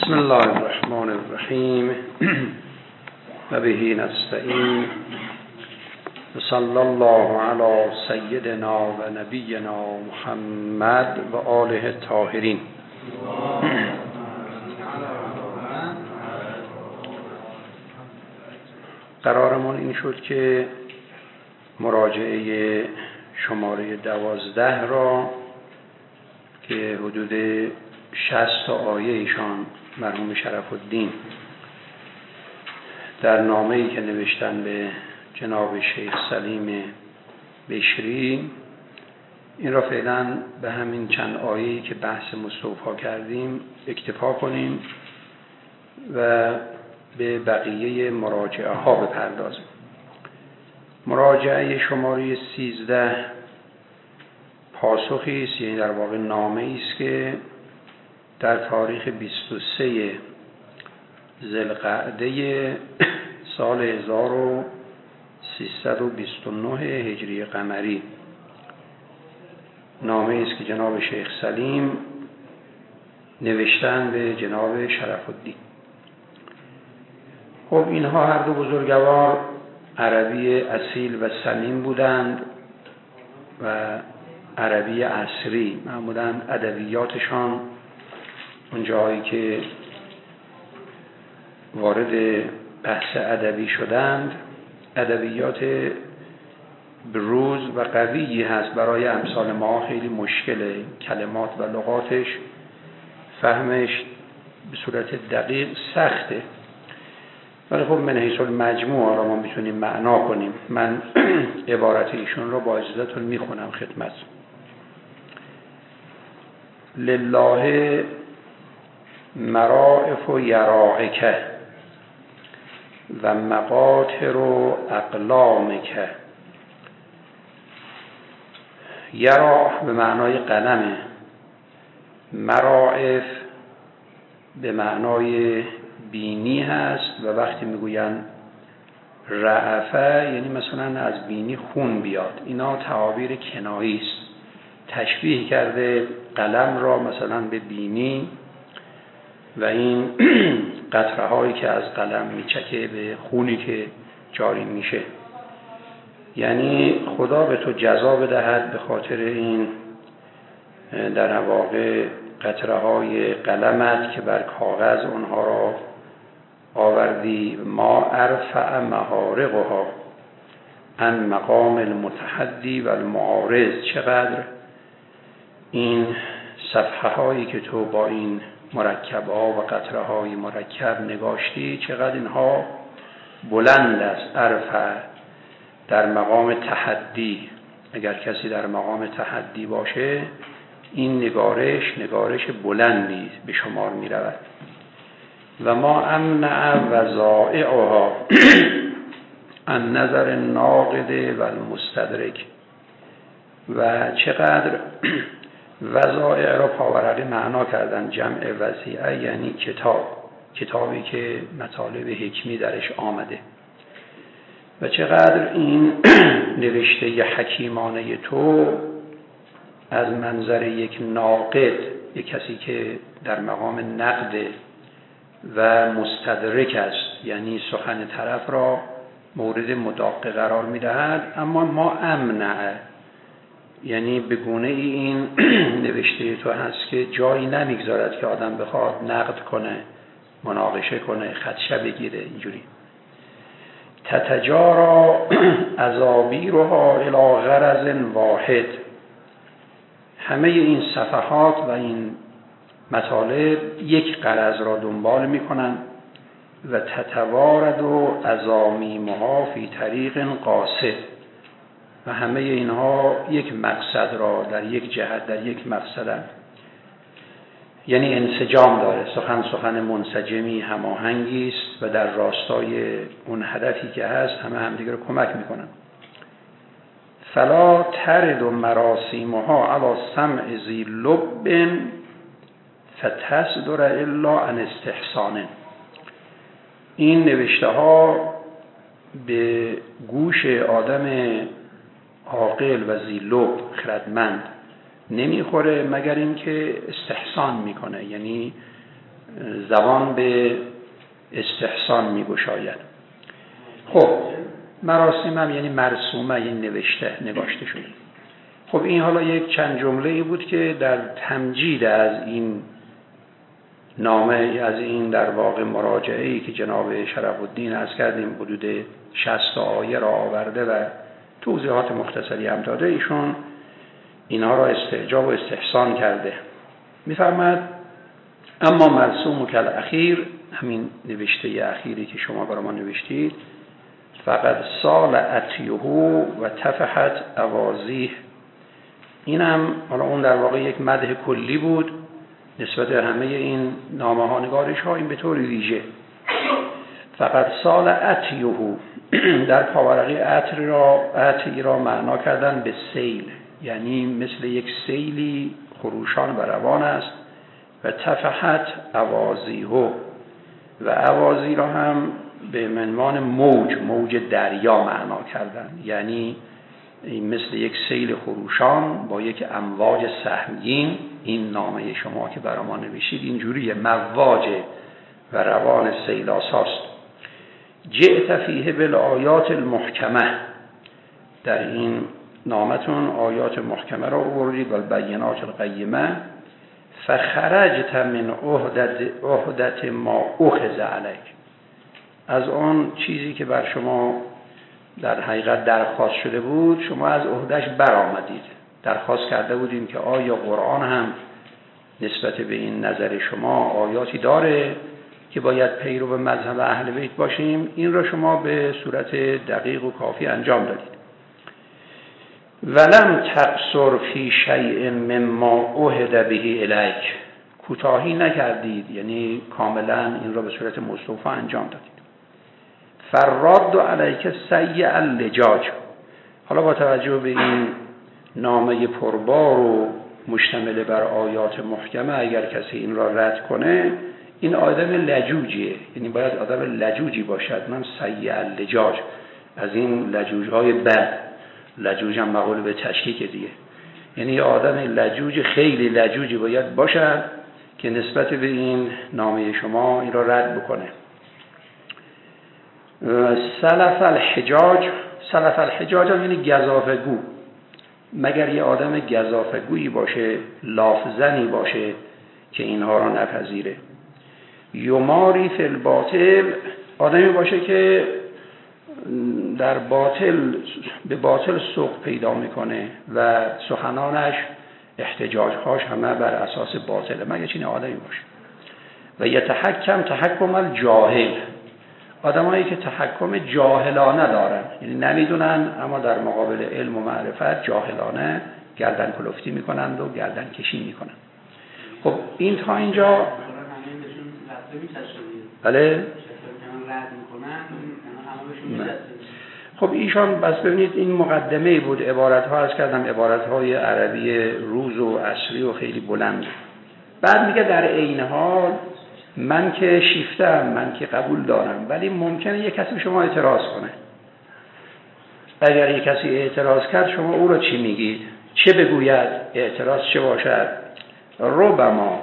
بسم الله الرحمن الرحیم و به نستعین و صلی الله علی سیدنا و نبینا محمد و آله الطاهرین. قرارمون این شد که مراجعه شماره 12 را که حدود 60 آیه ایشان مرحوم شرف الدین در نامه‌ای که نوشتن به جناب شیخ سلیم بشری، این را فعلا به همین چند آیه‌ای که بحث مستوفا کردیم اکتفا کنیم و به بقیه مراجعه ها بپردازیم. مراجعه شماره 13 پاسخی است، یعنی در واقع نامه‌ای است که در تاریخ 23 ذوالقعده سال 1329 هجری قمری، نامه‌ای است که جناب شیخ سلیم نوشتن به جناب شرف الدین. خب اینها هر دو بزرگوار عربی اصیل و سلیم بودند و عربی عصری. معمولاً ادبیاتشان اون جایی که وارد بحث ادبی شدند ادبیات بروز و قویی هست. برای امثال ما خیلی مشکله، کلمات و لغاتش فهمش به صورت دقیق سخته، ولی خب من حیث المجموع را ما میتونیم معنا کنیم. من عبارت ایشون را با اجازهتون میخونم خدمت. لله مرائف و یرائک و مقاطر و اقلامک. یراح به معنای قلمه، مرائف به معنای بینی هست و وقتی میگوین رعفه یعنی مثلا از بینی خون بیاد. اینا تعابیر کنایی است، تشبیه کرده قلم را مثلا به بینی و این قطره هایی که از قلم میچکه به خونی که جاری میشه. یعنی خدا به تو جزا بدهد به خاطر این در واقع قطره های قلمت که بر کاغذ اونها را آوردی. ما ارفع محارقها عن مقام المتحدی و المعارض. چقدر این صفحه هایی که تو با این مرکب ها و قطره های مرکب نگاشتی، چقدر اینها بلند است. ارفع در مقام تحدی، اگر کسی در مقام تحدی باشه این نگارش بلندی به شمار می رود. و ما امنع وضائعها عن نظر الناقد و المستدرک. و چقدر وضائع را پاورقی معنا کردن، جمع وضیعه یعنی کتابی که مطالب حکمی درش آمده. و چقدر این نوشته حکیمانه تو از منظر یک ناقد، یک کسی که در مقام نقد و مستدرک است، یعنی سخن طرف را مورد مداقه قرار می‌دهد. اما ما امنع یعنی به گونه این نوشته تو هست که جایی نمیگذارد که آدم بخواد نقد کنه، مناقشه کنه، خدشه بگیره. اینجوری تتجارا ازابیرها الی غرض واحد. همه این صفحات و این مطالب یک غرض را دنبال میکنن. و تتوارد و ازامیمها فی طریق قاصد. و همه اینها یک مقصد را در یک جهت، در یک مقصدن، یعنی انسجام داره. سخن منسجمی، هماهنگی است و در راستای اون هدفی که هست همه همدیگه رو کمک میکنن. فلا ترد و مراسیمها علی سمع ذی لب فتصدر الا عن استحسان. این نوشته ها به گوش آدم عاقل و ذی لب خردمند نمیخوره مگر اینکه استحسان میکنه، یعنی زبان به استحسان میگشاید. خب مراسم هم یعنی مرسومه، یعنی نگاشته شده. خب این حالا یک چند جمله ای بود که در تمجید از این نامه، از این در واقع مراجعه ای که جناب شرف الدین عرض کردیم حدود 60 آیه را آورده و توضیحات مختصری هم داده، ایشون اینها را استعجاب و استحسان کرده. میفرماد اما مرسوم کل اخیر، همین نوشته اخیری که شما برای ما نوشتید، فقط سال اتیه و تفحت اوازیه، اینم حالا اون در واقع یک مدح کلی بود نسبت همه این نامه ها نگارش ها، این به طور ویژه. فقط سال اتیه در پاورقی عطی را معنا کردن به سیل، یعنی مثل یک سیلی خروشان و روان است. و تفحت اوازیه، و اوازی را هم به عنوان موج دریا معنا کردن، یعنی مثل یک سیل خروشان با یک امواج سهمگین. این نامه شما که برای ما نوشید اینجوریه، مواج و روان سیل آساست. جئت فیه بالآیات المحکمه، در این نامتون آیات محکمه را آوردید، و البینات القیمه. فخرجت من عهدت ما اخذ علیک، از آن چیزی که بر شما در حقیقت درخواست شده بود شما از عهدهش برآمدید. درخواست کرده بودیم که آیا قرآن هم نسبت به این نظر شما آیاتی داره که باید پیرو به مذهب اهل بیت باشیم، این را شما به صورت دقیق و کافی انجام دادید. ولم تقصر فی شیء مما عهد به الیک، کوتاهی نکردید، یعنی کاملا این را به صورت مستوفا انجام دادید. فراد علیک سیء اللجاج، حالا با توجه به این نامه پربار و مشتمل بر آیات محکمه، اگر کسی این را رد کنه این آدم لجوجیه، یعنی باید آدم لجوجی باشد. من سیء اللجاج، از این لجوجهای بد، لجوج هم مقول به تشکیک دیگه، یعنی آدم لجوج خیلی لجوجی باید باشد که نسبت به این نامه شما این را رد بکنه. سلف الحجاج هم یعنی گزافگو، مگر یه آدم گزافگویی باشه، لافزنی باشه که اینها را نپذیره. یماری فی الباطل، آدمی باشه که در باطل به باطل سوق پیدا میکنه و سخنانش احتجاجهاش همه بر اساس باطله، مگر چنین آدمی باشه. و تحکم الجاهل، آدمایی که تحکم جاهلانه دارن، یعنی نمیدونن اما در مقابل علم و معرفت جاهلانه گردن کلفتی میکنند و گردن کشی میکنند. خب این تا اینجا بله. خب ایشان بس ببینید این مقدمه بود، عبارت‌ها از کردم عبارت‌های عربی روز و عصری و خیلی بلند. بعد میگه در عین حال من که شیفتم، من که قبول دارم، ولی ممکنه یک کسی شما اعتراض کنه. اگر یک کسی اعتراض کرد شما او را چی میگید؟ چه بگوید؟ اعتراض چه باشد؟ ربما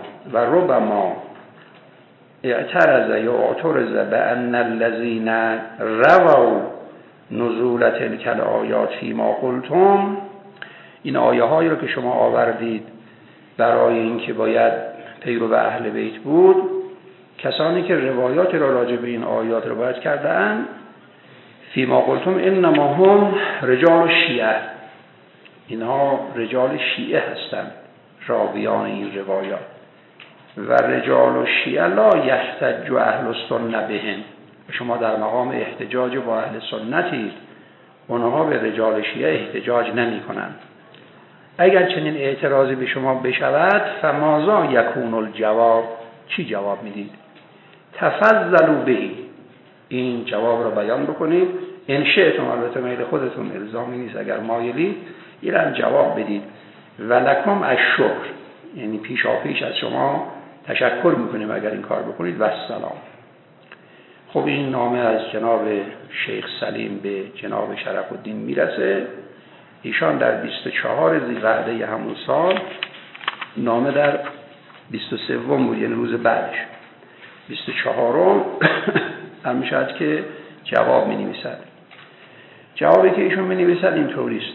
اعترض یا اعترض بأن الذين رووا نزول تلك الآیات فيما قلتم، این آیه هایی رو که شما آوردید برای اینکه باید پیرو به اهل بیت بود، کسانی که روایات را راجع به این آیات روایت کردن، فیما قلتم انما هم رجال شیعه، اینها رجال شیعه هستند راویان این روایات. و رجال شیعه لا یحتج اهل السنه بهم، شما در مقام احتجاج با اهل سنتید، اونها به رجال شیعه احتجاج نمی کنند. اگر چنین اعتراضی به شما بشود فماذا یکون الجواب، چی جواب میدید؟ تفضلوا به، این جواب را بیان بکنید. ان شئتم، البته میل خودتون، الزامی نیست، اگر مایلید ایران جواب بدید. ولکم الشکر، یعنی پیشاپیش از شما تشکر میکنیم اگر این کار بکنید. و السلام. خب این نامه از جناب شیخ سلیم به جناب شرف الدین میرسه. ایشان در 24 ذی‌قعده همون سال، نامه در 23 بود، یعنی روز بعدش، 24 هم میشد که جواب می نویسد. جوابی که ایشون می نویسد این طوریست،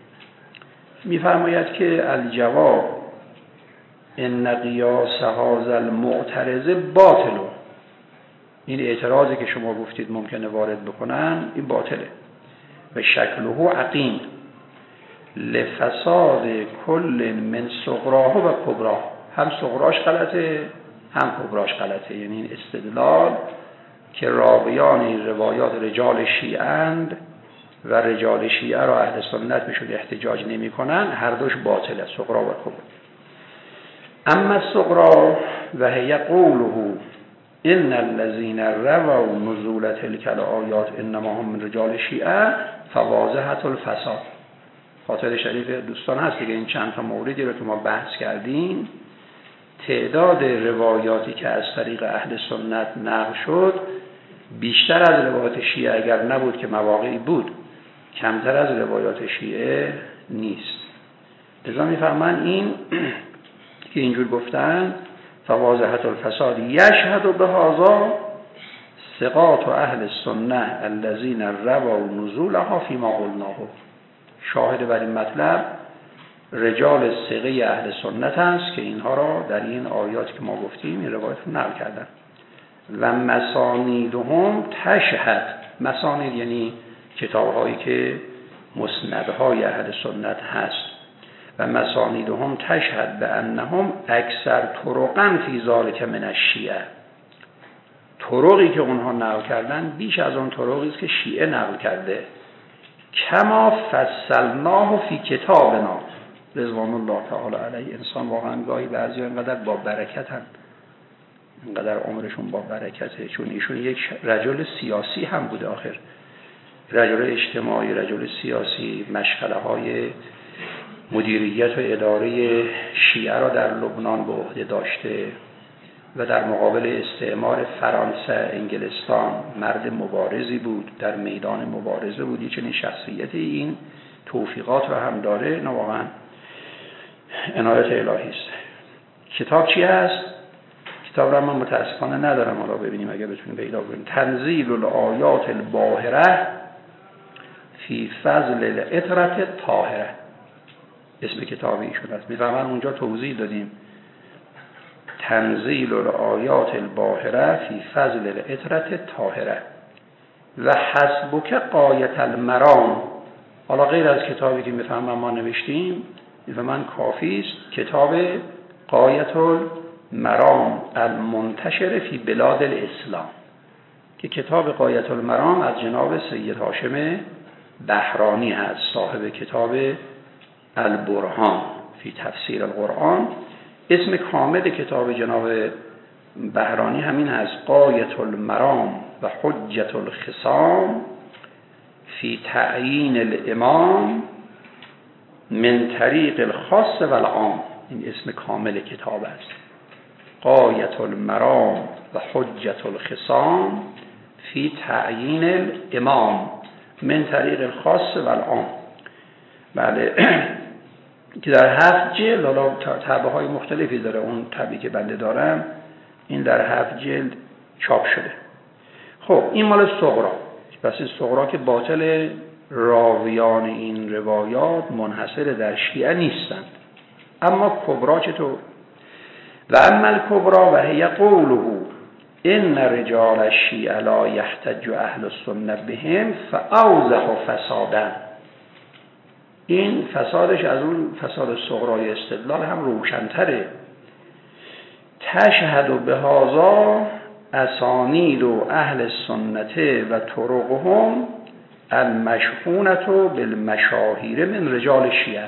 میفرماید که الجواب ان قیاس هذا المعترض باطل. این اعتراضی که شما گفتید ممکنه وارد بکنن این باطله. و شکله عقیم لفساد کل من صغراه و کبراه. هم صغراش غلطه هم کبراش غلطه. یعنی این استدلال که راویان این روایات رجال شیعه اند و رجال شیعه را اهل سنت بهشون احتجاج نمی کنن، هر دوش باطله، صغرا و کبرا. اما الصغرا و هی قوله ان الذين رووا نزول تلك الآیات انما هم من رجال شیعه فواضحة الفساد. خاطر شریف دوستان هست دیگه، این چند تا موردی رو که ما بحث کردیم، تعداد روایاتی که از طریق اهل سنت نقل شد بیشتر از روایات شیعه اگر نبود که مواقعی بود، کمتر از روایات شیعه نیست. لذا میفهمن این که اینجور گفتن فواضحة الفساد یشهد بهذا ثقات اهل السنه الذين رووا نزولها فيما قلناه. شاهد بر این مطلب رجال ثقه اهل سنت است که اینها را در این آیات که ما گفتیم این روایت رو نقل کردن. و مسانیدهم تشهد. مسانید یعنی کتاب‌هایی که مسندهای اهل سنت هست. و مسانیدهم تشهد به انهم اکثر طرقاً فی ذلک من الشیعه. طرقی که اونها نقل کردن بیش از اون طرقی است که شیعه نقل کرده. کما فصلناه فی کتابنا رضوان الله تعالی علیه. انسان واقعا گاهی بعضی اینقدر با برکتن، اینقدر عمرشون با برکته، چون ایشون یک رجل سیاسی هم بوده. آخر رجل اجتماعی، رجل سیاسی، مشغله های مدیریت و اداره شیعه را در لبنان به عهده داشته و در مقابل استعمار فرانسه، انگلستان مرد مبارزی بود، در میدان مبارزه بود. چنین شخصیتی این توفیقات را هم داره. نه واقعا عنایت الهی است. کتاب چی هست؟ کتاب را من متاسفانه ندارم، حالا ببینیم اگر بتونیم پیدا کنیم. تنزیل الآیات الباهره فی فضل العطرة الطاهره اسم کتاب ایشون است. میفهمن اونجا توضیح دادیم تنزیل الآیات الباهره فی فضل العطرة الطاهره و حسبک غایة المرام. حالا غیر از کتابی که میفهمن ما نوشتیم، میفهمن کافی است کتاب غایة المرام المنتشر فی بلاد الاسلام، که کتاب غایة المرام از جناب سید هاشم بهرانی هست، صاحب کتاب البرهان فی تفسیر القرآن. اسم کامل کتاب جناب بهرانی همین هست، غایة المرام و حجة الخصام فی تعیین الامام من طریق الخاص و العام. این اسم کامل کتاب است، غایة المرام و حجة الخصام فی تعیین الامام من طریق الخاص و العام. بله که در 7 جلد، حالا طبعه های مختلفی داره، اون طبعی که بنده دارم این در 7 جلد چاپ شده. خب این مال صغرا. پس این صغرا که باطل، راویان این روایات منحصر در شیعه نیستند. اما کبرا چطور؟ و اما الکبرا و هی قوله ان رجال الشیعه لا یحتج اهل السنه بهم فاوضح فسادا. این فسادش از اون فساد صغرای استدلال هم روشن‌تره. تشهد بهذا اسانید و اهل سنت و طرقهم المشحونة بالمشاهیر من رجال شیعه.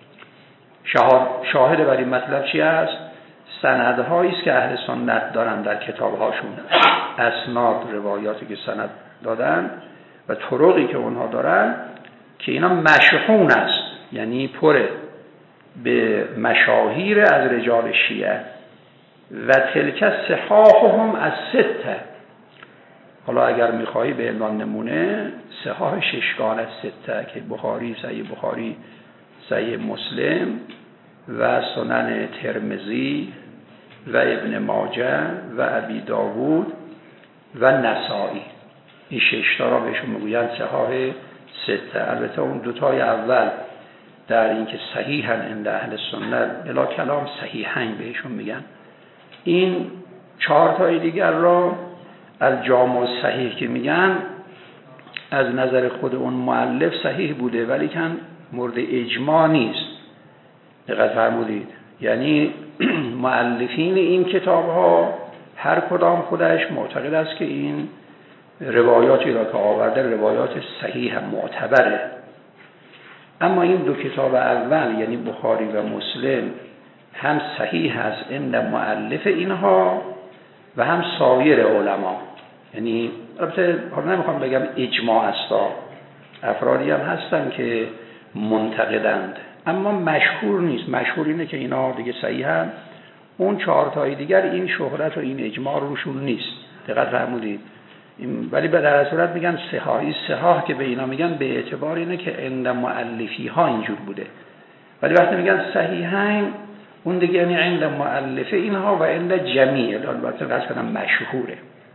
شاهد بر این مطلب چی است؟ سندهایی است که اهل سنت دارن در کتابهاشون، اسناد روایاتی که سند دادن و طرقی که اونها دارن که اینا مشحون است، یعنی پره به مشاهیر از رجال شیعه. و تلک صحاحهم از 6. حالا اگر میخوایی به عنوان نمونه صحاح 6 از 6 که بخاری، صحیح بخاری، صحیح مسلم و سنن ترمذی و ابن ماجه و ابی داوود و نسائی. این 6 تا را بهشون میگویند صحاح 6. البته اون 2 تای اول در این که صحیحاً عند اهل سنت بلا کلام صحیحین بهشون میگن. این 4 تای دیگر را از جامع صحیح که میگن، از نظر خود اون مؤلف صحیح بوده ولی کن مورد اجماع نیست. دقت فرمودید؟ یعنی مؤلفین این کتاب ها هر کدام خودش معتقد است که این روایاتی را که آورده روایات صحیح هم معتبره. اما این 2 کتاب اول یعنی بخاری و مسلم هم صحیح است عند مؤلف اینها و هم سایر علما. یعنی البته حالا نمیخوام بگم اجماع است، افرادی هم هستن که منتقدند، اما مشهور نیست. مشهور اینه که اینا دیگه صحیح هم. اون 4 تای دیگر این شهرت و این اجماع روشون نیست. دقت فرمودید؟ ولی به در صورت میگن صحاحی. صحاح که به اینا میگن به اعتبار اینه که عند مؤلفی ها اینجور بوده، ولی وقتی میگن صحیحین اون دیگه یعنی عند مؤلفه اینها و عند جمیع. البته قصد کنم مشهوره.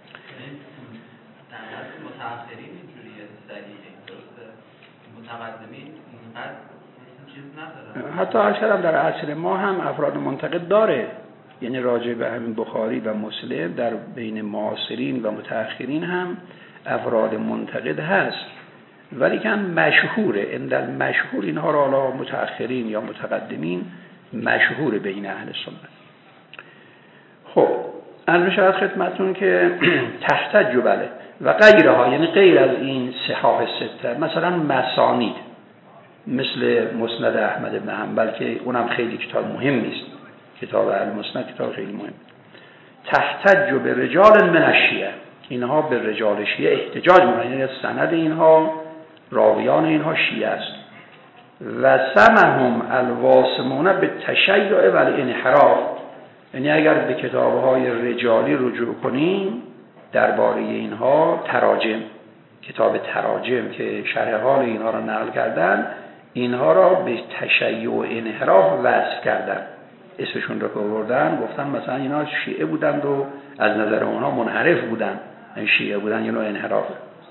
متأخرین اینجوریه صحیحه، درسته؟ متقدمین اینقدر چیز نداره. حتی عرض در عصر ما هم افراد منتقد داره، یعنی راجع به همین بخاری و مسلم در بین معاصرین و متأخرین هم افراد منتقد هست، ولی کن مشهوره. عند المشهور اینها را حالا متأخرین یا متقدمین مشهور بین اهل سنت. خب عرض شد خدمتون که تحتج بله و غیرها، یعنی غیر از این صحاح 6 مثلا مسانید مثل مسند احمد بن حنبل که اونم خیلی کتاب مهم نیست، کتاب المسند کتاب خیلی مهم. تحتج به رجال من الشیعه، اینها به رجال شیعه احتجاج می‌کنند، یعنی سند اینها راویان اینها شیعه است. و سمهم الواسمون به تشیع و الانحراف، یعنی اگر به کتاب‌های رجالی رجوع کنیم درباره اینها تراجم، کتاب تراجم که شرح حال اینها را نقل کردن، اینها را به تشیع و انحراف وصف کردن، اسمشون رو آوردن، گفتن مثلا اینا شیعه بودند و از نظر اونها منحرف بودند. این شیعه بودن یعنی انحراف.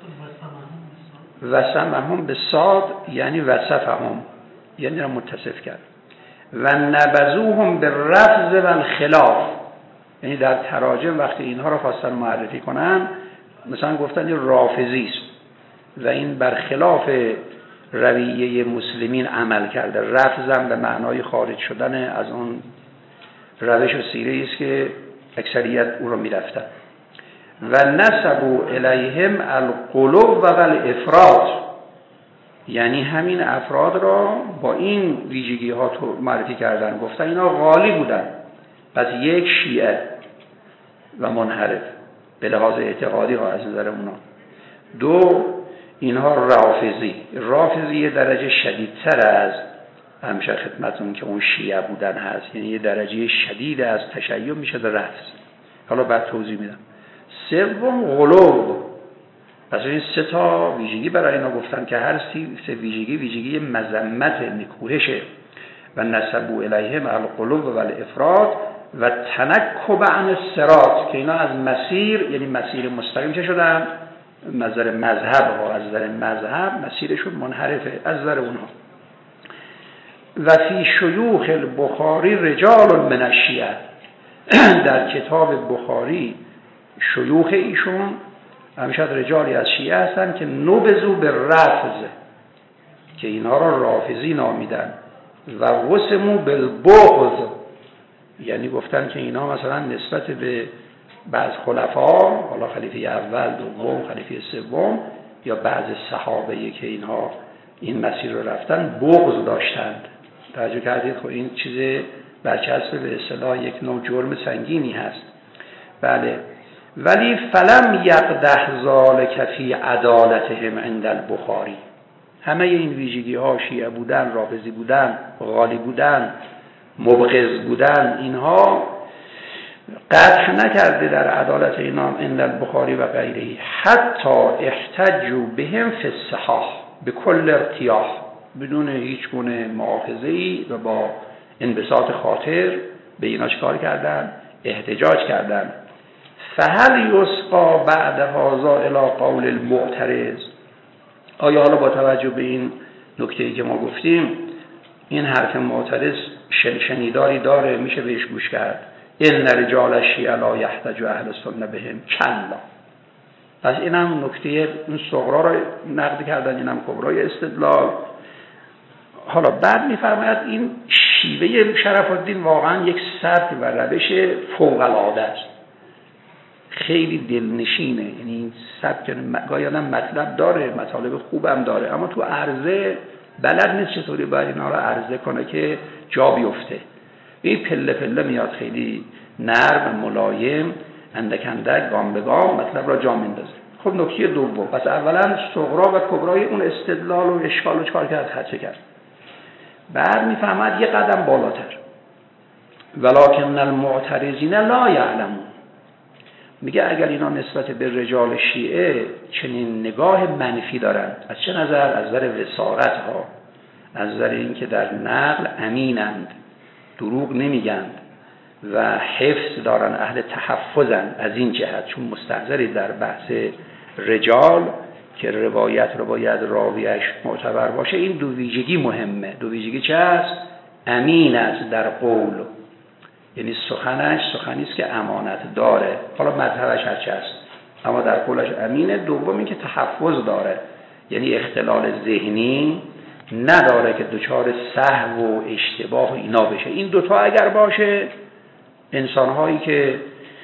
وسمهم به صاد یعنی وصفهم، یعنی را متصف کرد. و نبذوهم به رفض و الخلاف، یعنی در تراجم وقتی اینها را خواستن معرفی کنن مثلا گفتن این رافضی است و این برخلاف رویه مسلمین عمل کرده. رفضم به معنای خارج شدن از اون روش و سیره است که اکثریت او را میرفتن. و نسبوا الیهم القلوب و الافراط، یعنی همین افراد را با این ویژگی ها معرفی کردن، گفتن اینا غالی بودن. پس یک شیعه و منحرف به لحاظ اعتقادی ها از نظر اونا. 2 اینها رافضی یه درجه شدیدتر از همیشه خدمتون که اون شیعه بودن هست، یعنی یه درجه شدید از تشیع میشه در رفض. حالا بعد توضیح میدم. 3 غلو، پس این 3 تا ویژگی برای اینا گفتن که هر 3 ویژگی مذمت نکوهشه. و نسبوا الیهم القلوب و الافراط و تنکب عن الصراط، که اینا از مسیر یعنی مسیر مستقیم چه شدن؟ نظر مذهب و از نظر مذهب مسیرشون منحرفه از نظر اونها. و فی شیوخ البخاری رجال من الشیعه، در کتاب بخاری شیوخ ایشون همیشه رجالی از شیعه هستن که نبذو به رفض، که اینا را رافضی نامیدن. و وسمو بالبغض، یعنی گفتن که اینا مثلا نسبت به بعض خلفا، حالا خلیفه اول، دوم، خلیفه سوم یا بعض صحابه که اینها این مسیر رو رفتن بغض داشتند. توجه کردید؟ خب این چیز برچسب به اصطلاح یک نوع جرم سنگینی هست. بله. ولی فلم یقدح ذالک فی عدالتهم عند البخاری، همه این ویژگی ها شیعه بودن، رافضی بودن، غالی بودن، مبغض بودن، اینها قدح نکرده در عدالت اینا عند البخاری و غیره. حتی احتجوا بهم فی الصحاح بكل ارتیاح، بدون هیچ گونه مؤاخذه‌ای و با انبساط خاطر به اینا چکار کردن؟ احتجاج کردن. فهل یسقا بعد هذا الی قول المعترض، آیا حالا با توجه به این نکته‌ای که ما گفتیم این حرف معترض شنیداری داره، میشه بهش گوش کرد؟ ان رجال الشیعة لا یحتج اهل السنة بهم کلا. پس اینم نکته این صغرا رو نقد کردن، اینم کبرای استدلال. حالا بعد میفرماید این شیوه شرف الدین واقعا یک سبک و روش فوق العاده است، خیلی دلنشینه. یعنی این سبک گاهی آدم مطلب داره، مطالب خوبم داره، اما تو عرضه بلد نیست چطوری باید اینا رو عرضه کنه که جا بیفته. این پله پله میاد، خیلی نرم ملایم، اندک اندک گام به گام مطلب را جا میندازه. خب نکته دوم، پس اولا صغرا و کبرای اون استدلال و اشکال و چکار کرد، خدشه کرد. بعد میفهمد یه قدم بالاتر، ولکن المعترضین لا یعلمون. میگه اگر اینا نسبت به رجال شیعه چنین نگاه منفی دارن، از چه نظر؟ از نظر وثاقت ها، از نظر این که در نقل امینند، دروغ نمیگند و حفظ دارن، اهل تحفظن. از این جهت چون مستحضری در بحث رجال که روایت رو باید راویش معتبر باشه، این دو ویژگی مهمه. دو ویژگی چه است؟ امین است در قول، یعنی سخنش سخنی است که امانت داره، حالا مذهبش هرچه است، اما در قولش امینه. دومی که تحفظ داره، یعنی اختلال ذهنی نداره که دچار سهو و اشتباه و اینا بشه. این دوتا اگر باشه، انسانهایی که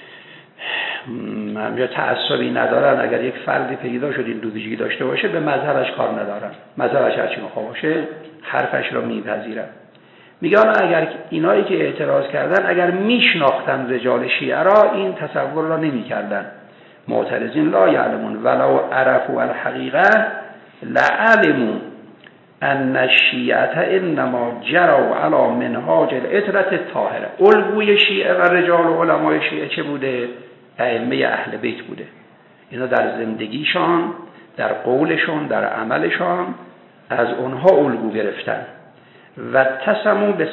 تعصبی ندارن، اگر یک فردی پیدا شد این دو ویژگی داشته باشه، به مذهبش کار ندارن، مذهبش هرچی میخواد باشه حرفش رو میپذیرن. میگن اگر اینایی که اعتراض کردن اگر میشناختن رجال شیعه را، این تصور را نمیکردن. معترضین لا یعلمون ولو عرفوا الحقیقه لعلموا ان الشیعه انما جروا علی منهاج العترة الطاهره. الگوی شیعه و رجال و علمای شیعه چه بوده؟ ائمه اهل بیت بوده. اینا در زندگیشان، در قولشون، در عملشان از اونها الگو گرفتن. و تسمو به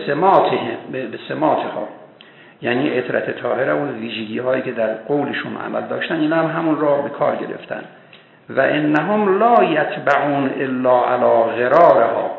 سماتها، یعنی عترت طاهره و ویژگی هایی که در قولشون عمل داشتن، اینا هم همون را به کار گرفتن. و انهم لا یتبعون الا علی غرارها،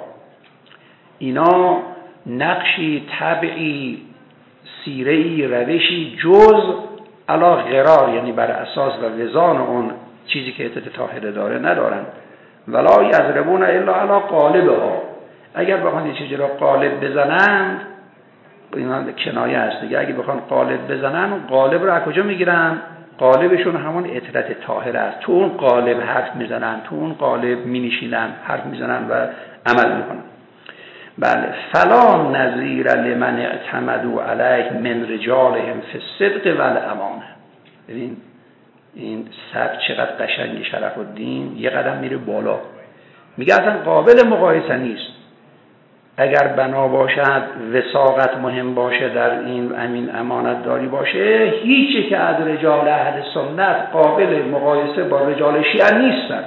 اینا نقشی، طبعی، سیره‌ای، روشی جز علی غرار، یعنی بر اساس و وزان اون چیزی که عترت طاهره داره ندارن. ولا یضربون الا علی قالبها، اگر بخوان یه چیزی را قالب بزنن، اینا کنایه است دیگه، اگه بخوان قالب بزنن، قالب رو از کجا میگیرن؟ قالبشون همون عترت طاهره است. تو اون قالب حرف میزنن، تو اون قالب مینشینن، حرف میزنن و عمل میکنن. بله. فلا نظیر لمن اعتمدوا علیه من رجالهم فی الصدق و الامانه. ببین این سبک چقدر قشنگی شرف الدین، یه قدم میره بالا، میگه اصلا قابل مقایسه نیست. اگر بنا باشد وثاقت مهم باشه، در این امین امانت داری باشه، هیچی که از رجال اهل سنت قابل مقایسه با رجال شیعه نیستن.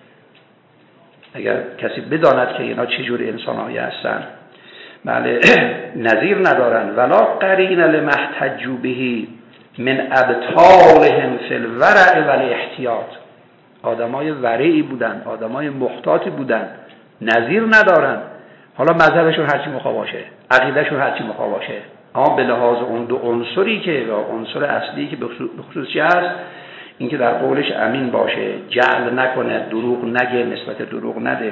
اگر کسی بداند که اینا چجور انسانهایی هستن. بله. نظیر ندارن. ولا قرین لمحتجوا به من ابطالهم فی الورع و الاحتیاط. آدمای ورعی بودن، آدمای محتاطی بودن، نظیر ندارن. حالا مذهبشون هرچی مخواه باشه، عقیدهشون هرچی مخواه باشه، اما به لحاظ اون دو عنصری که عنصر اصلی که به خصوص چی هست، این که در قولش امین باشه، جعل نکنه، دروغ نگه، نسبت دروغ نده.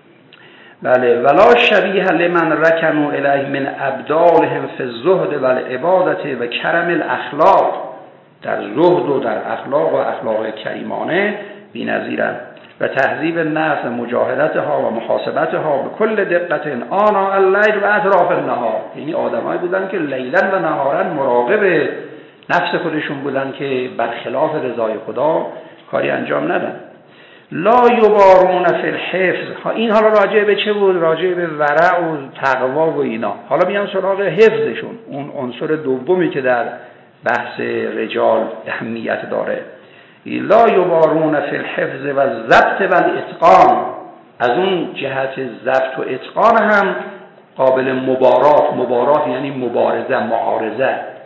بله. ولا شبیه لمن رکنوا الیه من ابدالهم فی الزهد و العبادت و کرم الاخلاق. در زهد و در اخلاق و اخلاق کریمانه بی‌نظیرن. و تهذیب نفس، مجاهدتها و محاسبتها به کل دقت آناء اللیل و اطراف النهار. یعنی آدمایی بودن که لیلا و نهارا مراقب نفس خودشون بودن که برخلاف رضای خدا کاری انجام ندن. لا یبارون فی الحفظ. این حالا راجع به چه بود؟ راجع به ورع و تقوا و اینا. حالا میان سراغ حفظشون، اون عنصر دومی که در بحث رجال اهمیت داره. لا یبارون فی الحفظ و الضبط و الاتقان. از اون جهت ضبط و اتقان هم قابل مبارات. مبارات یعنی مبارزه، معارضه.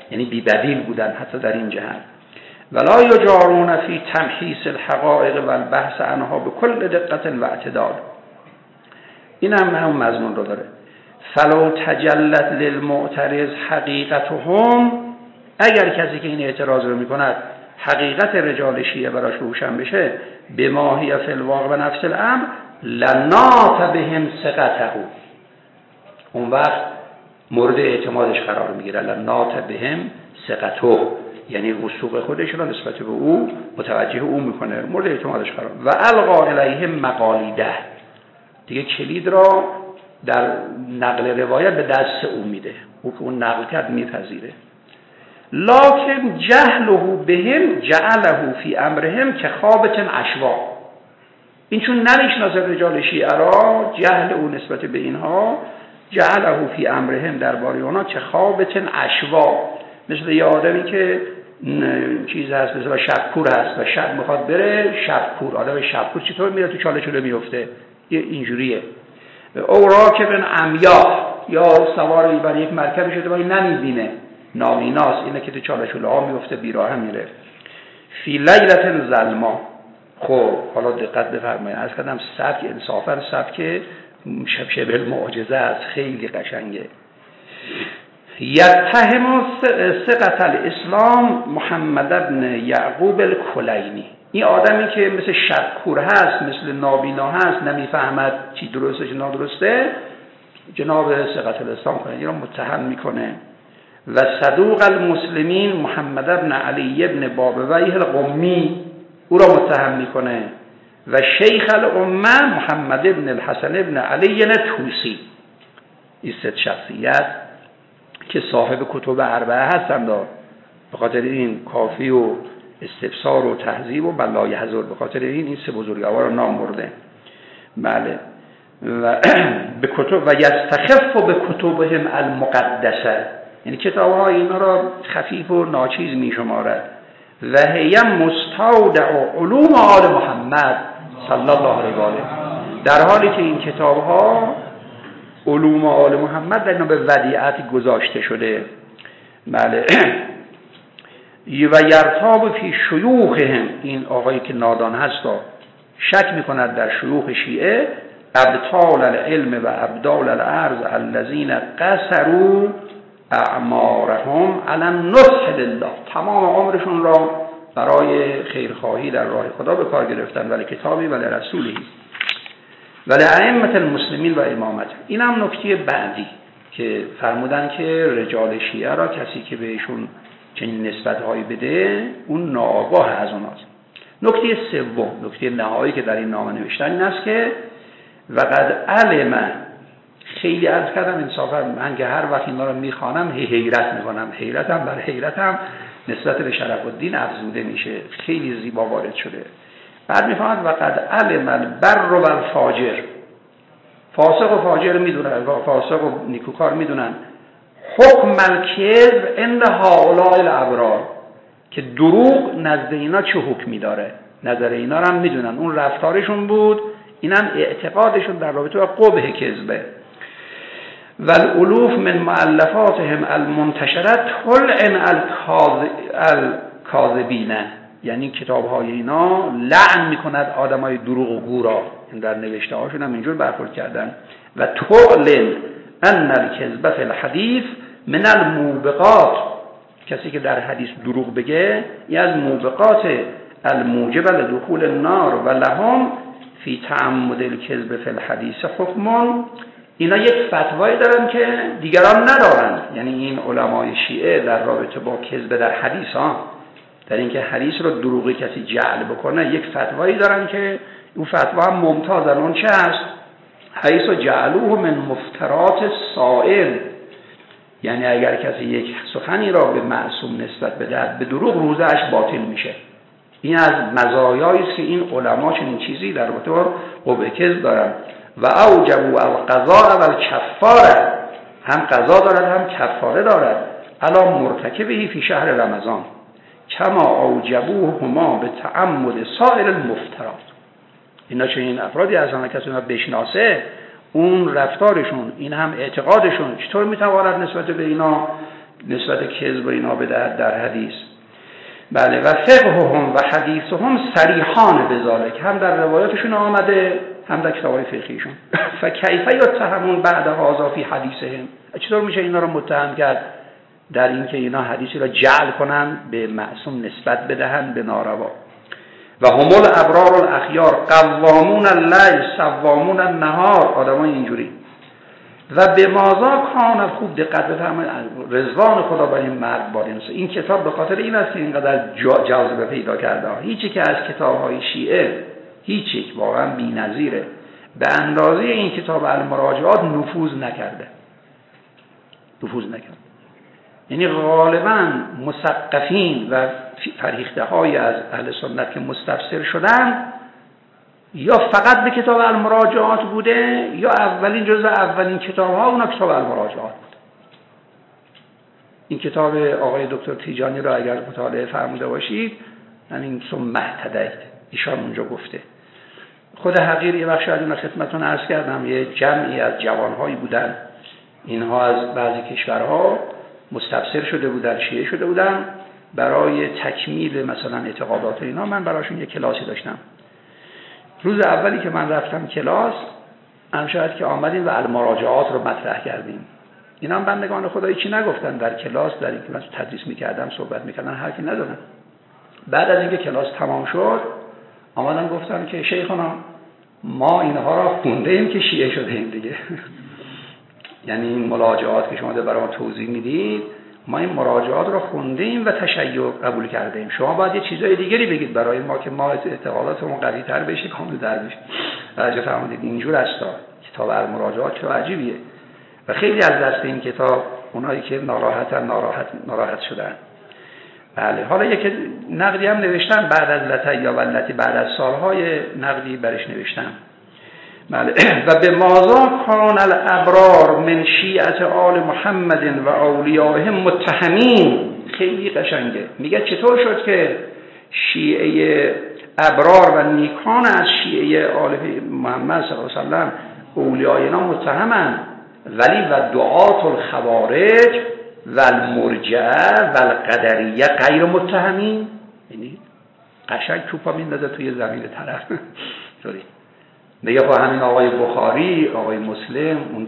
یعنی بی بدیل بودن حتی در این جهت. ولا یجارون فی تمحیص الحقائق و البحث عنها بكل دقت و اعتدال. این هم مضمون رو داره. فلو تجلت للمعترض حقیقتهم، اگر کسی که این اعتراض رو میکند حقیقت رجال شیعه براش روشن بشه، بما هی فی الواقع و نفس الامر لنات بهم ثقته، اون وقت مورد اعتمادش قرار میگیره. لنات بهم ثقته یعنی وثوق خودش رو نسبت به او متوجه او میکنه، مورد اعتمادش قرار. و القا الیهم مقالیده، دیگه کلید را در نقل روایت به دست او میده، او که اون نقل کرد میپذیره. لکن جهله بهم جعله فی امرهم که خابت اشوا، این چون نمیشناسه رجال شیعه را، جهل او نسبت به اینها جعله فی امرهم درباره اونا که خابت اشوا، مثل یه آدمی که چیز هست مثلا شبکور هست و شب میخواد بره شبکور، آدم شبکور چطور میره تو چاله چوله میفته، اینجوریه. او راکب عمیا، یا سواری بر یک مرکبی شده ولی نمیبینه، نابیناست، اینه که تو چاله چوله ها میفته، بیراه میره. فی لیلة ظلما. خب حالا دقت بفرمایید، از کردم سبک انصافا سبک شبه المعجزه است، خیلی قشنگه. یتهم ثقة الاسلام محمد ابن یعقوب الکلینی، این آدمی که مثل شبکور هست، مثل نابینا هست، نمیفهمد چی درسته چی نادرسته، جناب ثقة الاسلام کنه این را متهم میکنه. و صدوق المسلمین محمد ابن علی ابن بابویه القمی، او را متهم میکنه. و شیخ الامه محمد ابن الحسن ابن علی الطوسی. این سه شخصیت که صاحب کتب اربعه هستند، به خاطر این کافی و استفسار و تهذیب و بلای حضور، به خاطر این سه بزرگوار رو نام برده. بله. و به کتب و یستخف به کتبهم المقدسه، یعنی کتاب‌های اینا را خفیف و ناچیز می‌شمارد. و هی مستودع علوم آل محمد صلی الله علیه و آله، در حالی که این کتاب‌ها علوم آل محمد در اینا به ودیعت گذاشته شده. بله. و یرتاب فی شیوخهم، این آقایی که نادان هست شک می‌کند در شیوخ شیعه، ابطال العلم و ابدال الارض الذین قصروا اعمارهم علی النصح لله، تمام عمرشون را برای خیرخواهی در راه خدا به کار گرفتن، ولی کتابی ولی رسولی ولی ائمه المسلمین و امامت. این هم نکته بعدی که فرمودن که رجال شیعه را کسی که بهشون چنین نسبت‌هایی بده اون ناآگاه از اوناست. نکته سوم، نکته نهایی که در این نامه نوشتن این است که وقد علم، خیلی عرض کردم انصافا من که هر وقت اینا رو میخوانم حیرت میکنم، حیرتم بر حیرتم نسبت به شرف الدین افزوده میشه، خیلی زیبا وارد شده. بعد میفهمد وقد علم البر و الفاجر، فاسق و فاجر میدونن، فاسق و نیکوکار میدونن، حکم الکذب عند هؤلاء الابرار، که دروغ نزد اینا چه حکمی داره، نظر اینا رو هم میدونن، اون رفتارشون بود، اینم اعتقادشون در رابطه با قبح کذبه. و الالوف من مؤلفاتهم المنتشرات طلع الکاذبین، یعنی کتاب های اینا لعن میکند آدمای دروغ و گو را، در نوشته هاشون هم اینجور برخورد کردن. و تعلن ان الکذب فی الحدیث من الموبقات، کسی که در حدیث دروغ بگه این از موبقات الموجب لدخول النار و لهم فی تعمد الکذب فی الحدیث حکمون. اینا یک فتوایی دارن که دیگران ندارن، یعنی این علمای شیعه در رابطه با کذب در حدیث در اینکه حدیث رو دروغی کسی جعل بکنه یک فتوایی دارن که اون فتوا هم ممتازن. اون چه هست؟ حیث جعلوه من مفترات سائل، یعنی اگر کسی یک سخنی را به معصوم نسبت بده به دروغ، روزه‌اش باطل میشه. این از مزایایی است که این علما چنین چیزی در رابطه با قبح کذب دارن. و اوجبوا القضاء و الکفاره، هم قضا دارد هم کفاره دارد، علی مرتکبه فی شهر رمضان کما اوجبوهما به تعمد سائر المفترات. اینا چنین افرادی هستن که کسی اونا بشناسه اون رفتارشون، این هم اعتقادشون، چطور میتواند نسبت به اینا نسبت کذب و اینا بدهد در حدیث. بله و فقههم و حدیثهم صریحان بذالک، هم در روایاتشون آمده هم در کتاب‌های فقهیشون. فکیف یتهمون بعد هذا فی حدیثهم، چطور میشه اینا رو متهم کرد در اینکه اینا حدیثی را جعل کنن به معصوم نسبت بدهن به ناروا. و هم الابرار الاخیار قوامون اللیل صوامون النهار، آدمای اینجوری. و به مازا کان، خوب دقت بفرمایید، رضوان خدا بر این مرد بارین. این کتاب به خاطر این است که اینقدر جاذبه پیدا کرده. هیچی که از کتاب‌های شیعه هیچی واقعا بی‌نظیره به اندازه این کتاب المراجعات نفوذ نکرده. یعنی غالبا مثقفین و فرهیخته‌های از اهل سنت که مستفسر شدن یا فقط به کتاب المراجعات بوده یا اولین کتاب‌ها اونا کتاب المراجعات بود. این کتاب آقای دکتر تیجانی را اگر مطالعه فرموده باشید، همین ثم اهتدیت ایشان اونجا گفته. خود حقیر یه بخش از اون خدمتتون عرض کردم، یه جمعی از جوانهایی بودن، اینها از بعضی کشورها مستفسر شده بودن، شیعه شده بودن، برای تکمیل مثلا اعتقادات اینا من براشون یه کلاسی داشتم. روز اولی که من رفتم کلاس، همشاید که آمدیم و المراجعات رو مطرح کردیم. اینا هم بندگان خدایی چی نگفتن در کلاس، در این که من تدریس میکردم صحبت میکردن حرفی ندادن. بعد از اینکه کلاس تمام شد آمدن گفتن که شیخنا ما اینها را خونده ایم که شیعه شده ایم دیگه. یعنی این مراجعات که شما برای ما توضیح میدید، ما این مراجعات را خوندیم و تشیع قبول کردیم. شما باید یه چیزای دیگری بگید برای ما که ما اعتقاداتمون قوی تر بشه، کامل تر بشه. راجع فرمودید اینجور است. کتاب المراجعات چه عجیبیه. و خیلی از دست این کتاب اونایی که ناراحت شدن. بله، حالا یک نقدی هم نوشتم بعد از لطیا و لطی، بعد از سالهای نقدی برش نوشتم. بله. و به مازا کان الابرار من شیعت آل محمد و اولیائهم متهمین. خیلی قشنگه، میگه چطور شد که شیعه ابرار و نیکان از شیعه آل محمد صلی الله علیه و سلم اولیای اینا متهمن، ولی و دعات الخوارج و المرجعه و القدریه غیر متهمین. یعنی قشنگ توپا میندازه توی زمین طرف. سوری میگه با همین آقای بخاری، آقای مسلم، اون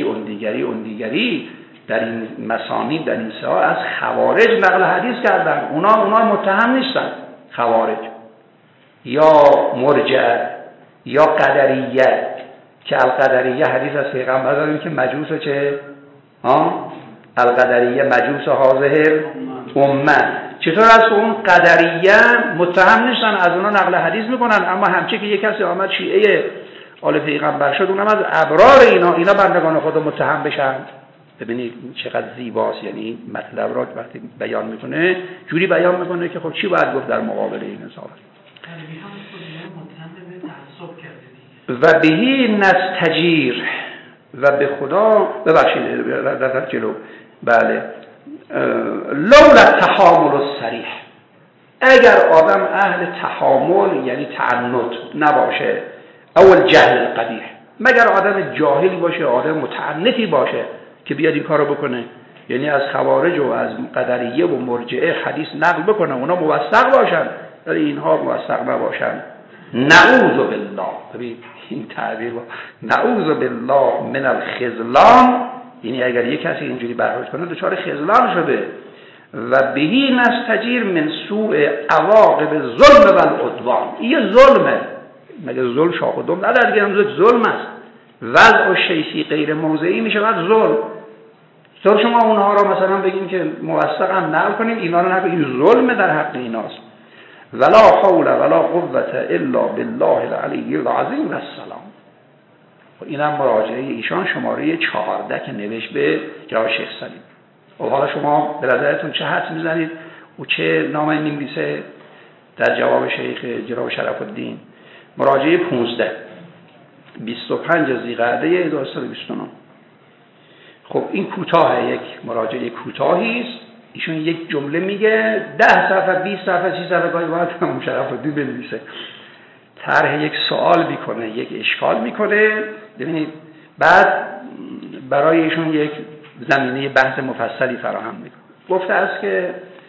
دیگری در این مسانید، در این ساعت از خوارج نقل حدیث کردن. اونا متهم نیستن، خوارج یا مرجعه یا قدریه، که القدریه حدیث از پیغمبر داریم که مجوس چه؟ القدریه مجوس هذه امه. چطور از اون قدریه متهم نیستن، از اونا نقل حدیث میکنن، اما همچه که یک کسی آمد شیعه آل پیغمبر شد، اونم از ابرار اینا بندگان خدا متهم بشن. ببینید چقدر زیباست. یعنی مطلب را وقتی بیان میکنه جوری بیان میکنه که خب چی باید گفت در مقابل این انسان. و بهی نستجیر، و به خدا ببخشید در جلو. بله، لولا تحامل الصریح، اگر آدم اهل تحامل یعنی تعنت نباشه، اول جهل القبیح، مگر آدم جاهلی باشه، آدم متعنتی باشه که بیاد این کارو بکنه، یعنی از خوارج و از قدریه و مرجعه حدیث نقل بکنه، اونا موثق باشن ولی اینها موثق نباشن. نعوذ بالله، ببین این تعبیر با نعوذ بالله من الخذلان، یعنی اگر یک کسی اینجوری برخورد کنه دچار خذلان شده. و بهی نستجیر من سوء عواقب ظلم و العدوان، این ظلمه، مگه ظلم شاخ و دم نداره دیگه، هم ظلم است. وضع و شیفی غیر موضعی میشه بعد ظلم. تو شما اونها را مثلا بگیم که موثقا نقل کنیم، اینا رو نکنیم، این ظلم در حق ایناست. ولا حول ولا قوة الا بالله العلی العظیم و السلام. اینم مراجعه ایشان شماره 14 که نوشت به جناب شیخ سلیم. و حالا شما به نظرتون چه حدس میزنید و چه نامه نمی‌نویسه در جواب شیخ جناب شرف الدین؟ مراجعه 15 25 ذی‌قعده 1329. خب این کوتاه، یک مراجعه کوتاهی است. ایشون یک جمله میگه 10 صفحه 20 صفحه 30 صفحه گاهی باید هم شرف الدین بنویسه، طرح یک سوال میکنه، یک اشکال میکنه. ببینید بعد برای ایشون یک زمینه بحث مفصلی فراهم میکنه. گفته است که این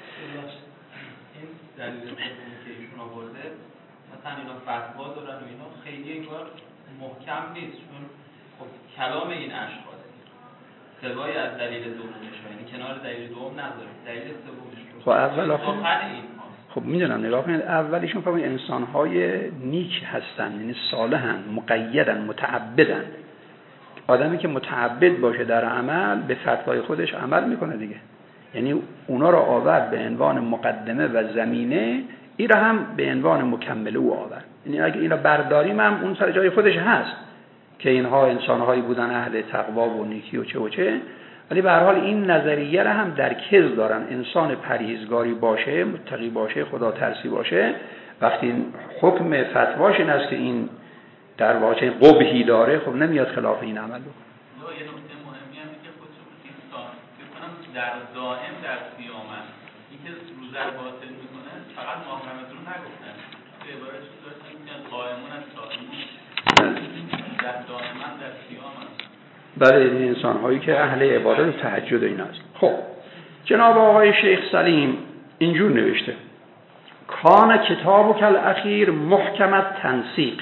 دلیل دومی که ایشون آورده مثلا اینا فتوا دارن و اینا خیلی انگار محکم نیست، چون خب کلام این اشخاص سوای از دلیل دومش، یعنی کنار دلیل دوم نداره، دلیل سومش خب اول این خب میدونم نگاه کنید، اولیشون فهمید انسان‌های نیک هستن، یعنی صالحن، مقیدن، متعبدن. آدمی که متعبد باشه در عمل به فتوای خودش عمل میکنه دیگه، یعنی اونا رو آورد به عنوان مقدمه و زمینه، این رو هم به عنوان مکمله او آورد. یعنی اگه اینا برداریم هم اون سر جای خودش هست که اینها انسان‌هایی بودن اهل تقوا و نیکی و چه و چه، ولی به هر حال این نظریه را هم در کز دارن. انسان پرهیزگاری باشه، متقی باشه، خدا ترسی باشه، وقتی حکم فتواش این است که این در واقع قبحی داره، خب نمیاد خلاف این عمل بکنه. یه نکته مهمی هم که خودشون بکنم در دائم در قیامت اینکه روزه رو باطل میکنه، فقط ماه رمضان رو نگفتن، به عبارتشون داشتن میگن قائمون از صائمون، در دائما در قیامت. بله، این انسان هایی که اهل عبادت و تهجد این است. خب جناب آقای شیخ سلیم اینجور نوشته: کان کتابک الاخیر محکمت تنسیق،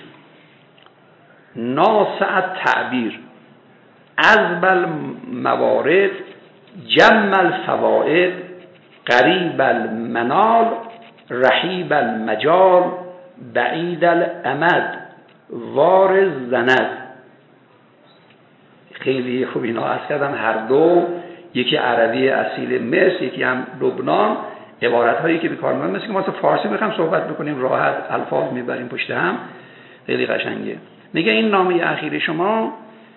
ناسع تعبیر، عذب الموارد، جم الفوائد، قریب المنال، رحیب المجال، بعید الامد، وارز زند. خیلی خوب اینا عرض کردم، هر دو، یکی عربی اصیل مصر، یکی هم لبنان، عبارت هایی که بیکار می‌کنیم، مثل که ما تو فارسی می‌خوایم صحبت بکنیم راحت الفاظ میبریم پشت هم، خیلی قشنگه. میگه این نامه اخیر شما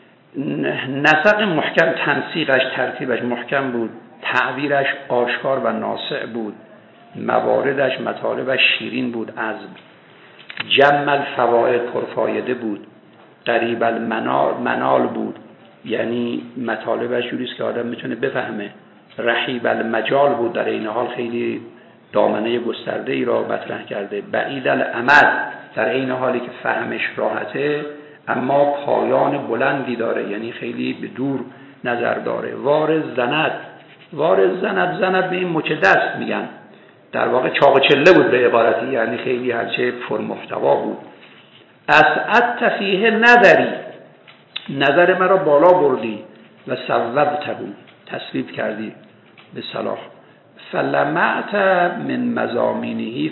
نسق محکم، تنسیقش، ترتیبش محکم بود، تعبیرش آشکار و ناصع بود، مواردش، مطالبش شیرین بود، عذب، جم الفوائد پرفایده بود، قریب المنال بود، یعنی مطالبش جوریست که آدم میتونه بفهمه، رحیب المجال بود، در این حال خیلی دامنه گسترده ای را مطرح کرده، بعید الامد، در این حالی که فهمش راحته اما پایان بلندی داره، یعنی خیلی به دور نظر داره، وارز زند. وارز زند، زند به این مچ دست میگن، در واقع چاق چله بود به عبارتی، یعنی خیلی هرچه پرمحتوا بود. اسعدت فیه نظری، نظر مرا بالا بردی، و صوبته بود، تصویب کردی به صلاح. فلمعت من مزامینهی،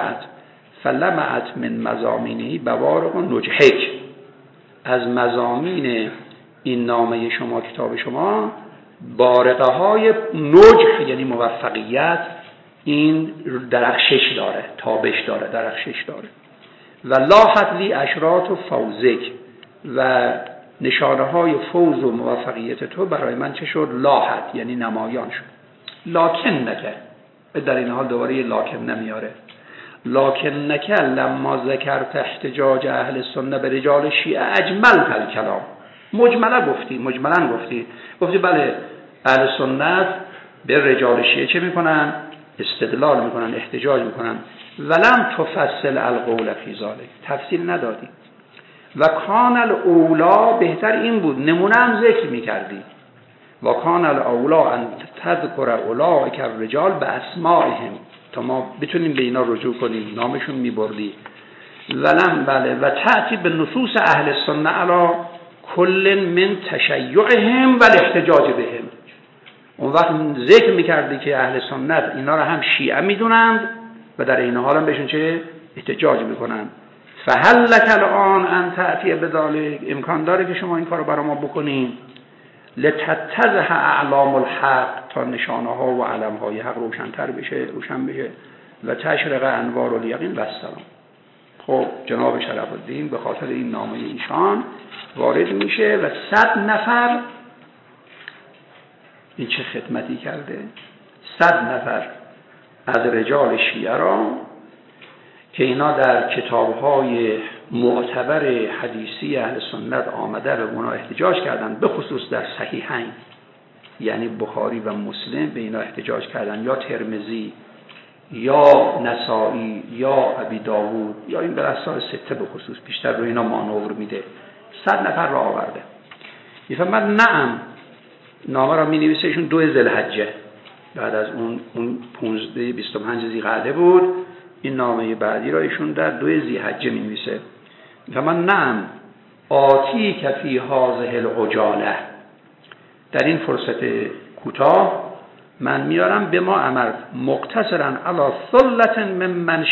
فلمعت من مزامینهی بوارق نجحک، از مضامین این نامه شما، کتاب شما، بارقه های نجح یعنی موفقیت، این درخشش داره، تابش داره، درخشش داره. و لاحت لی اشراط و فوزک، و نشانه های فوز و موفقیت تو برای من چه شد؟ لاحت یعنی نمایان شد. لکن نکه، در این حال دوباره یه لکن نمیاره. لکن نکه لما ذکرت احتجاج اهل سنت به رجال شیعه اجمل الکلام، مجملا گفتی بله اهل سنت به رجال شیعه چه میکنن؟ استدلال میکنن، احتجاج میکنن. ولم تفصل القول فی ذلک، تفصیل ندادی. و کان الاولا، بهتر این بود نمونه هم ذکر میکردی. و کان الاولا ان تذکر اولئک الرجال به اسمائهم، تا ما بتونیم به اینا رجوع کنیم، نامشون میبردی. ولم بله و تأتی به نصوص اهل سنت علی کل من تشیعهم و الاحتجاج بهم. اون وقت ذکر میکردی که اهل سنت اینا رو هم شیعه میدونند و در این حال هم بهشون چه؟ احتجاج میکنن. فهل لک الان ان تأتی بذلک، امکان داره که شما این کارو برای ما بکنین. لتتضح اعلام الحق، تا نشانه ها و علم های حق روشن بشه و تشرق انوار الیقین و السلام. خب جناب شرف الدین به خاطر این نامه ایشان وارد میشه و 100 نفر، این چه خدمتی کرده، 100 نفر از رجال شیعه را که اینا در کتاب‌های معتبر حدیثی اهل سنت آمده به اونا احتجاج کردن، به خصوص در صحیحین یعنی بخاری و مسلم به اینا احتجاج کردن، یا ترمذی یا نسائی یا ابی داوود یا این برسال 6 به خصوص بیشتر رو اینا مانور میده. 100 نفر را آورده. میفهمد نعم نامه را می‌نویسه ایشون 2 ذوالحجه، بعد از اون 25 ذی‌قعده بود. این نامه بعدی را ایشون در 2 ذی‌حجه می‌نویسه و من نعم آتی که فی هذه العجاله، در این فرصت کوتاه من میارم به ما امر مقتصرا علی ثلة ممن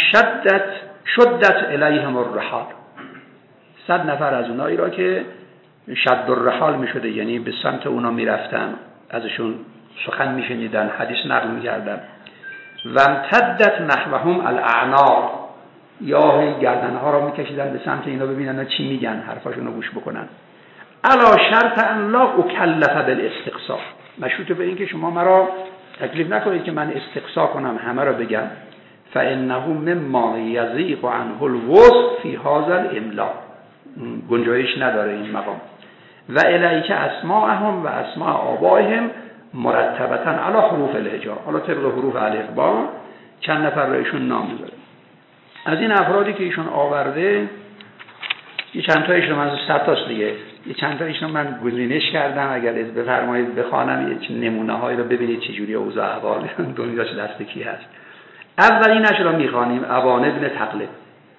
شدت الیهم الرحال، 100 نفر از اونایی را که شد الرحال میشده، یعنی به سمت اونا میرفتن، ازشون سخن میشنیدن، حدیث نقل میکردن. و امتدت نحوهم الاعناق، یا گردنها را میکشیدن به سمت اینا ببینن چی میگن، حرفاشون رو گوش بکنن. علا شرط ان لا اکلف بالاستقصاء، مشروط به این که شما مرا تکلیف نکنید که من استقصا کنم همه را بگم. فانه مما یضیق عنه الوسط فی هذا الاملاء، گنجایش نداره این مقام. و الیک اسماءهم و اسماء آبائهم مرتبتا علی حروف الهجا، حالا طبق حروف الفبا چند نفر را ایشون نام میبره. از این افرادی که ایشون آورده یه چند تایش رو من 100 تاست دیگه، یه چند تایش رو من گزینش کردم، اگر از بفرمایید بخوانم یه نمونه هایی رو ببینید چه جوری اوضاع احوال دنیاش دست کی هست. اولینش رو میخوانیم، ابان ابن تغلب.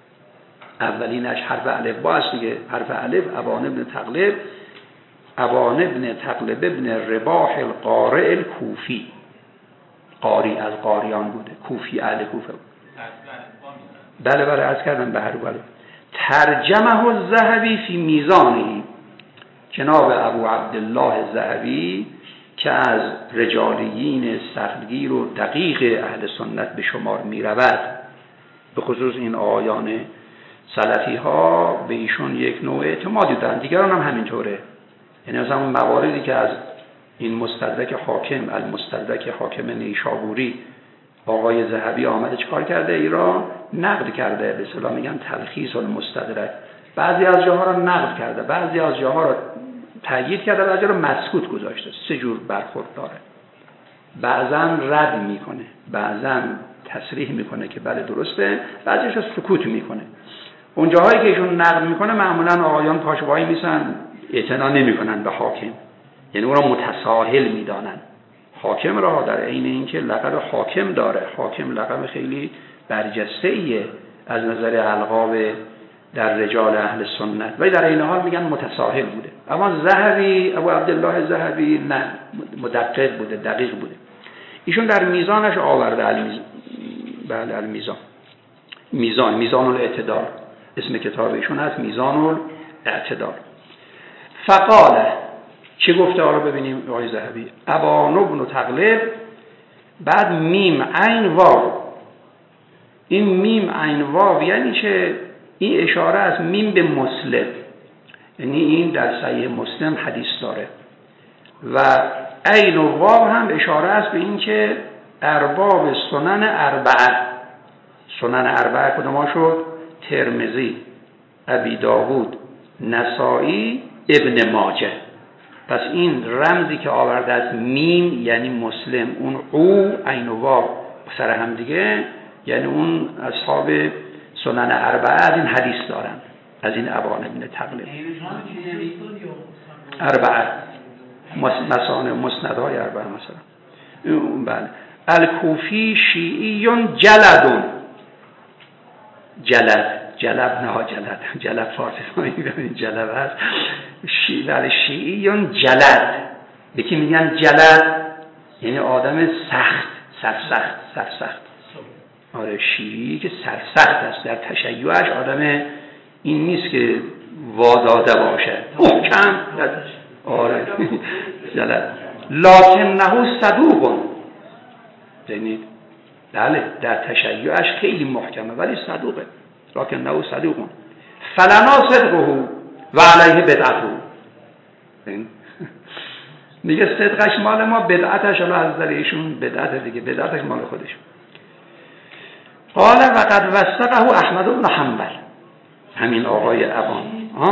اولینش حرف الف با است دیگه، حرف الف. ابان ابن تغلب، ابان ابن تغلب ابن رباح القارئ الکوفی، قاری از قاریان بوده، کوفی اهل کوفه بود. بله عرض کردم به هر بله. ترجمه الذهبی فی میزانه، جناب ابو عبدالله الذهبی که از رجالیین سختگیر و دقیق اهل سنت به شمار می رود، به خصوص این آیان سلفی ها به ایشون یک نوع اعتمادی دارن، دیگران هم همینطوره. یعنی مثلا اون مواردی که از این مستدرک حاکم، المستدرک حاکم نیشابوری آقای ذهبی آمده چکار کرده؟ ایران نقد کرده، به اصطلاح میگن تلخیص المستدرک. بعضی از جاها را نقد کرده، بعضی از جاها را تأیید کرده، بعضی را مسکوت گذاشته. 3 جور برخورد داره. بعضا رد میکنه، بعضا تصریح میکنه که بله درسته، بعضیش را سکوت میکنه. اون جاهایی که ایشون نقد میکنه معمولا آقایان پاشوایی میسن، اعتنا نمیکنن به حاکم، یعنی اون را متساهل میدانن. حاکم را در عین اینکه لقب حاکم داره، حاکم لقب خیلی برجسته‌ایه از نظر القاب در رجال اهل سنت، ولی در این حال میگن متساهل بوده. اما ذهبی، ابو عبدالله ذهبی نه، مدقق بوده، دقیق بوده. ایشون در میزانش آورده میزان الاعتدال، اسم کتاب ایشون هست میزان الاعتدال. فقاله، چه گفته؟ آره ببینیم آقای ذهبی. ابان ابن تغلب، بعد میم عین واو. این میم عین واو یعنی چه؟ این اشاره از میم به مسلم، یعنی این در صحیح مسلم حدیث داره. و عین و واو هم اشاره است به این که ارباب سنن اربعه، سنن اربعه کدوم شد؟ ترمذی، ابی داود، نسائی، ابن ماجه. پس این رمزی که آورده از میم یعنی مسلم، اون او عین و واو سر هم دیگه، یعنی اون اصحاب سنن اربعه از این حدیث دارن، از این ابان ابن تغلب. اربعه مسانه مسندهای اربعه مثلا. بله. الکوفی شیعیون جلدون، جلب نه جلب فارسی میگن جلب هست. شیعیون جلد، یکی میگن جلد یعنی آدم سخت، سرسخت. آره شیعی که سرسخت است، در تشیعش آدم این نیست که واداده باشه، محکم. آره جلد. لکنه صدوق، یعنی بله در تشیعش خیلی محکمه ولی صدوقه. لکنه صدوق فلنا صدقه و علیه بدعته، میگه صدقش مال ما، بدعتش حالا از نظر ایشون بدعت دیگه، بدعتش مال خودش. قال وقد وثقه احمد بن حنبل، همین آقای ابان،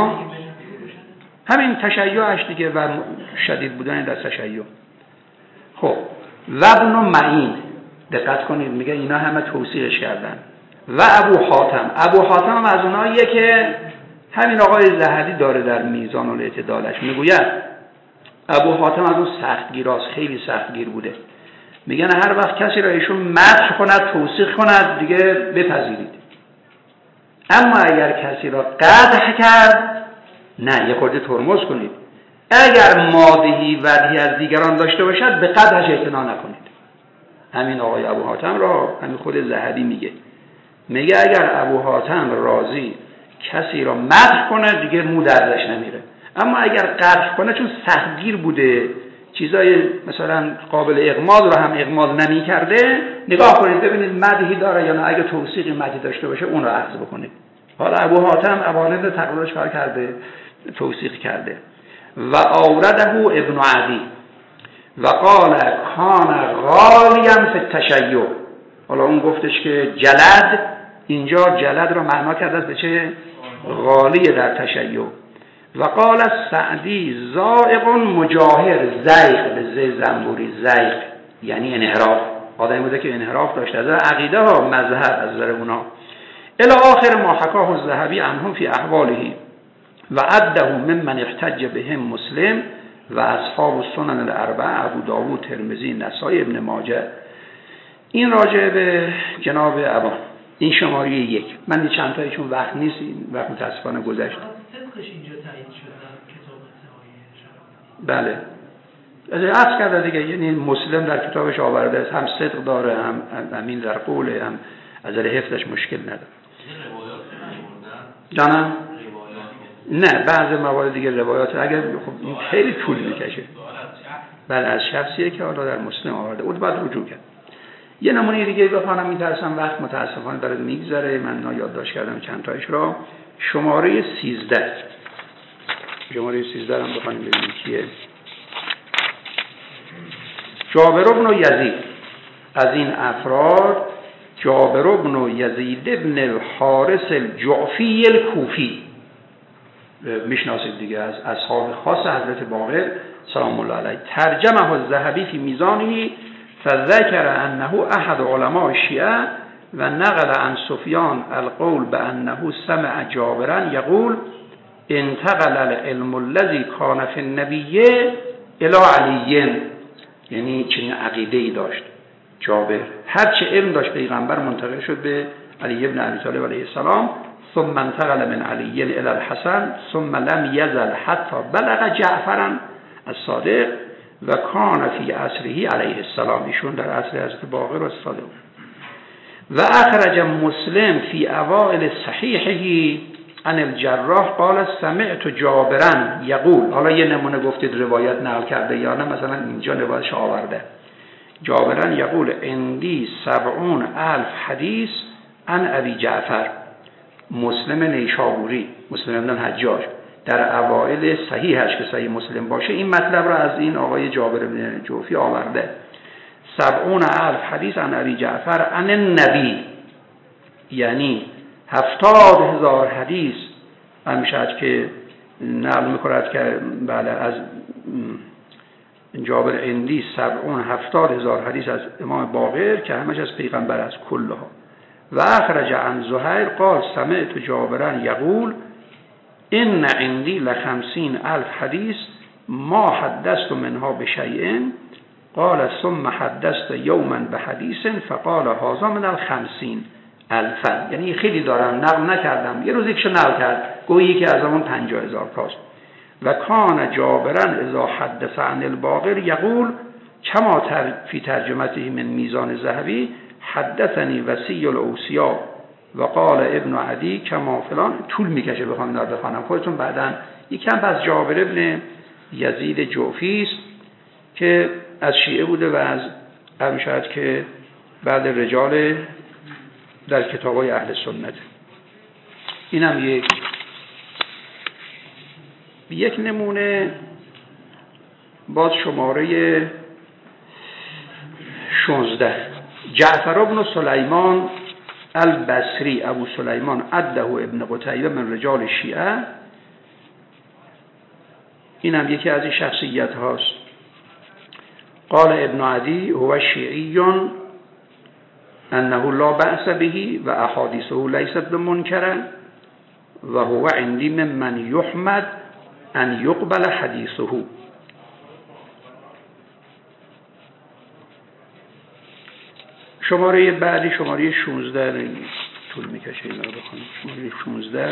همین تشیعش دیگه و شدید بودن در تشیع. خب و ابن معین، دقت کنید میگه اینا همه توصیحش کردن. و ابو حاتم از اوناییه که همین آقای ذهبی داره در میزان الاعتدالش میگوید ابو حاتم از اون سختگیراست، خیلی سختگیر بوده. میگن هر وقت کسی را ایشون مدح کند، توصیف کند، دیگه بپذیرید. اما اگر کسی را قدح کرد، نه، یه خورده ترمز کنید. اگر مادحی وجهی از دیگران داشته باشد، به قدحش اعتنا نکنید. همین آقای ابو حاتم را همین خود ذهبی میگه اگر ابو حاتم رازی کسی را مدح کنه، دیگه مو دردش نمیره. اما اگر قدح کنه، چون سختگیر بوده، چیزای مثلا قابل اغماض رو هم اغماض نمی کرده، نگاه کنید ببینید مدحی داره یا نه. اگه توصیقی مدحی داشته باشه، اون رو اخذ بکنید. حالا ابو حاتم اوانه تقریرش کار کرده، توصیق کرده. و آورده ابن عدی و قال کان غالیا فی التشیع. حالا اون گفتش که جلد، اینجا جلد را معنا کرده به چه؟ غالی در تشیع. و قال سعدی زائق مجاهر، زیغ به زی زنبوری، زیغ یعنی انحراف. آدمی بوده که انحراف داشته از عقیده ها، مذهب، از نظر اونا. الی آخر ما حکاه الذهبی عنهم فی احواله و عده ممن احتج بهم مسلم و اصحاب السنن الاربعه ابو داوود، ترمذی، نسائی، ابن ماجه. این راجع به جناب ابا. این شماره 1. من چند تایی چون وقت نیست، این وقت متاسفانه گذشت. صدقش اینجا تایید شد در کتاب نهایی. بله. از عرض کرده دیگه، یعنی مسلم در کتابش آورده است، هم صدق داره، هم امین در قوله، هم از حفظش مشکل نداره. جانم؟ نه، بعضی موارد دیگه روایات اگر خب این خیلی طول میکشه. بله، از شخصیه که حالا در مسلم آورده، اون باید رجوع کرد. یه نمونه دیگه بخوانم، میترسم وقت متاسفانه داره میگذره، من یادداشت کردم چند تایش را. شماره 13. شماره 13 هم بخوانیم ببینیم کیه. جابر بن یزید. از این افراد جابر بن یزید بن الحارث الجعفی الکوفی، میشناسید دیگه، از اصحاب خاص حضرت باقر سلام الله علیه. ترجمه الذهبی فی میزانه فذکر انه احد علماء الشیعه و نقل عن سفیان القول بانه سمع جابرا یقول انتقل العلم الذي كان في النبي الى علی. یعنی چنین عقیده‌ای داشت جابر، هر چه علم داشت پیغمبر منتقل شد به علی ابن ابی طالب علیه السلام، ثم انتقل من علی الى الحسن ثم لم يزل حتى بلغ جعفر الصادق و کان فی عصره علیه السلام. ایشون در عصر حضرت باقر و صادق. و اخرج مسلم فی اوائل صحیحه عن الجراح قال سمعت جابرا یقول. حالا یه نمونه گفتید روایت نقل کرده یا نه، مثلا اینجا روایتش آورده. جابرا یقول عندی 70,000 حدیث عن ابی جعفر. مسلم نیشابوری، مسلم بن حجاج، در اوائل صحیحش که صحیح مسلم باشه این مطلب را از این آقای جابر بن جوفی آورده. 70,000 حدیث عن ابی جعفر عن النبی، یعنی 70,000 حدیث همشد که نقل میکند که بله از جابر عندی 70,000 حدیث از امام باقر که همش از پیغمبر از کلها. و اخرج عن زهیر قال سمعت جابرا یقول ان عندي ل50,000 حدیث ما حدثت منها بشیء قال ثم حدثت یوما بحدیث فقال هذا من 50,000. یعنی خیلی دارم نقل نکردم، یه روز یکشو نقل کرد، گویی که از اون 50,000 تاست. و کان جابرا اذا حدث عن الباقر یقول کما فی ترجمته من میزان ذهبی حدثنی وصی الاوصیاء و قال ابن عدی کما فلان. طول میکشه بخوانم خودتون بعداً. یکم پس جابر ابن یزید جعفی است که از شیعه بوده و از همشهد که بعد رجال در کتابای اهل سنت. اینم یک نمونه. باز شماره 16 جعفر بن سلیمان البصری ابو سلیمان عده ابن قتیبه من رجال شیعه. اینم یکی از این شخصیت هاست. قال ابن عدی هو شیعی انه لا بأس به و احادیثه لیست بمنکره و هو عندی ممن یحمد ان یقبل حدیثه. شماره بعدی شماره 16 طول میکشه اینا رو بخونیم. شماره 16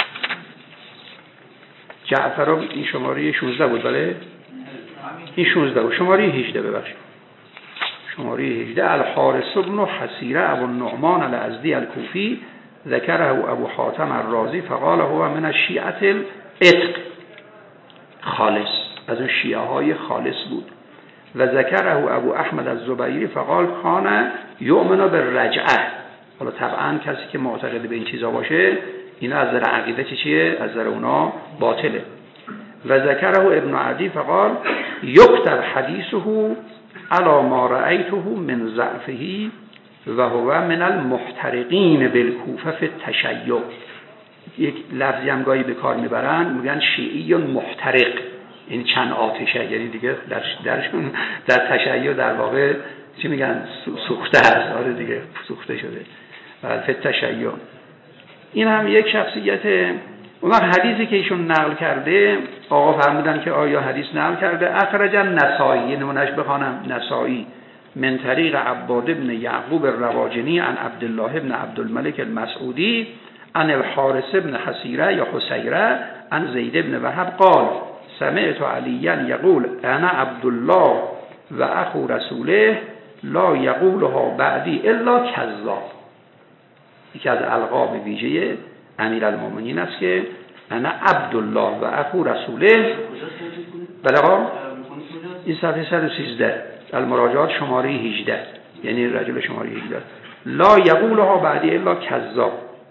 جعفرا این شماره 16 بود بله؟ این 16 بود. شماره 18 ببخشید. شماره 18 الحارث بن حسیره ابو النعمان الازدی الکوفی ذکره ابو حاتم الرازی فقال هو من الشیعة الاتق خالص، از اون شیعه های خالص بود. و ذکره ابو احمد الزبیری فقال کان یؤمن بالرجعه. حالا طبعا کسی که معتقد به این چیزا باشه اینا از نظر عقیده چیه؟ از نظر اونا باطله. و ذکره ابن عدی فقال یکتب حدیثه علی ما رأیته من ضعفه و هو من المحترقین بالکوفه فی التشیع. یک لفظی هم گاهی به کار میبرن، میگن شیعی محترق، این چند آتشه، یعنی دیگه درشون در تشیع در واقع چی میگن سوخته هست. آره دیگه سوخته شده فی التشیع. این هم یک شخصیت. اون حدیثی که ایشون نقل کرده آقا فرمودن که آیا حدیث نقل کرده؟ اخرج النسائی، نمونهش بخوانم، نسائی من طریق عباد بن یعقوب الرواجنی عن عبدالله بن عبدالملک المسعودی عن الحارث بن حسیره یا حسیره عن زید بن وهب قال سمعت علیا یقول انا عبدالله و اخو رسوله لا یقولها بعدی الا کذاب. یکی از القاب ویژه امیرالمومنین است که انا عبدالله و اخو رسوله. بله آقا این صفحه 113 المراجعات شماره 18، یعنی رجل شماره 18 لا یقولها بعدی الا کذاب.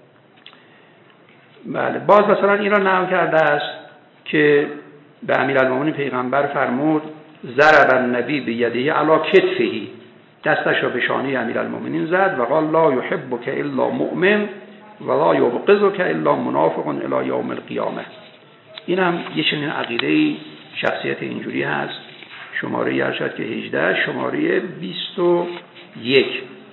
بله باز مثلا این را نقل کرده است که به امیرالمومنین پیغمبر فرمود ضرب النبی بیده علی کتفه، دستش را به شانه امیرالمومنین زد و قال لا یحبک الا مؤمن ولا یبغضک الا منافق الی یوم القیامه. این هم یه چنین عقیده شخصیت اینجوری هست. شماره ارشد که 18 شماره 21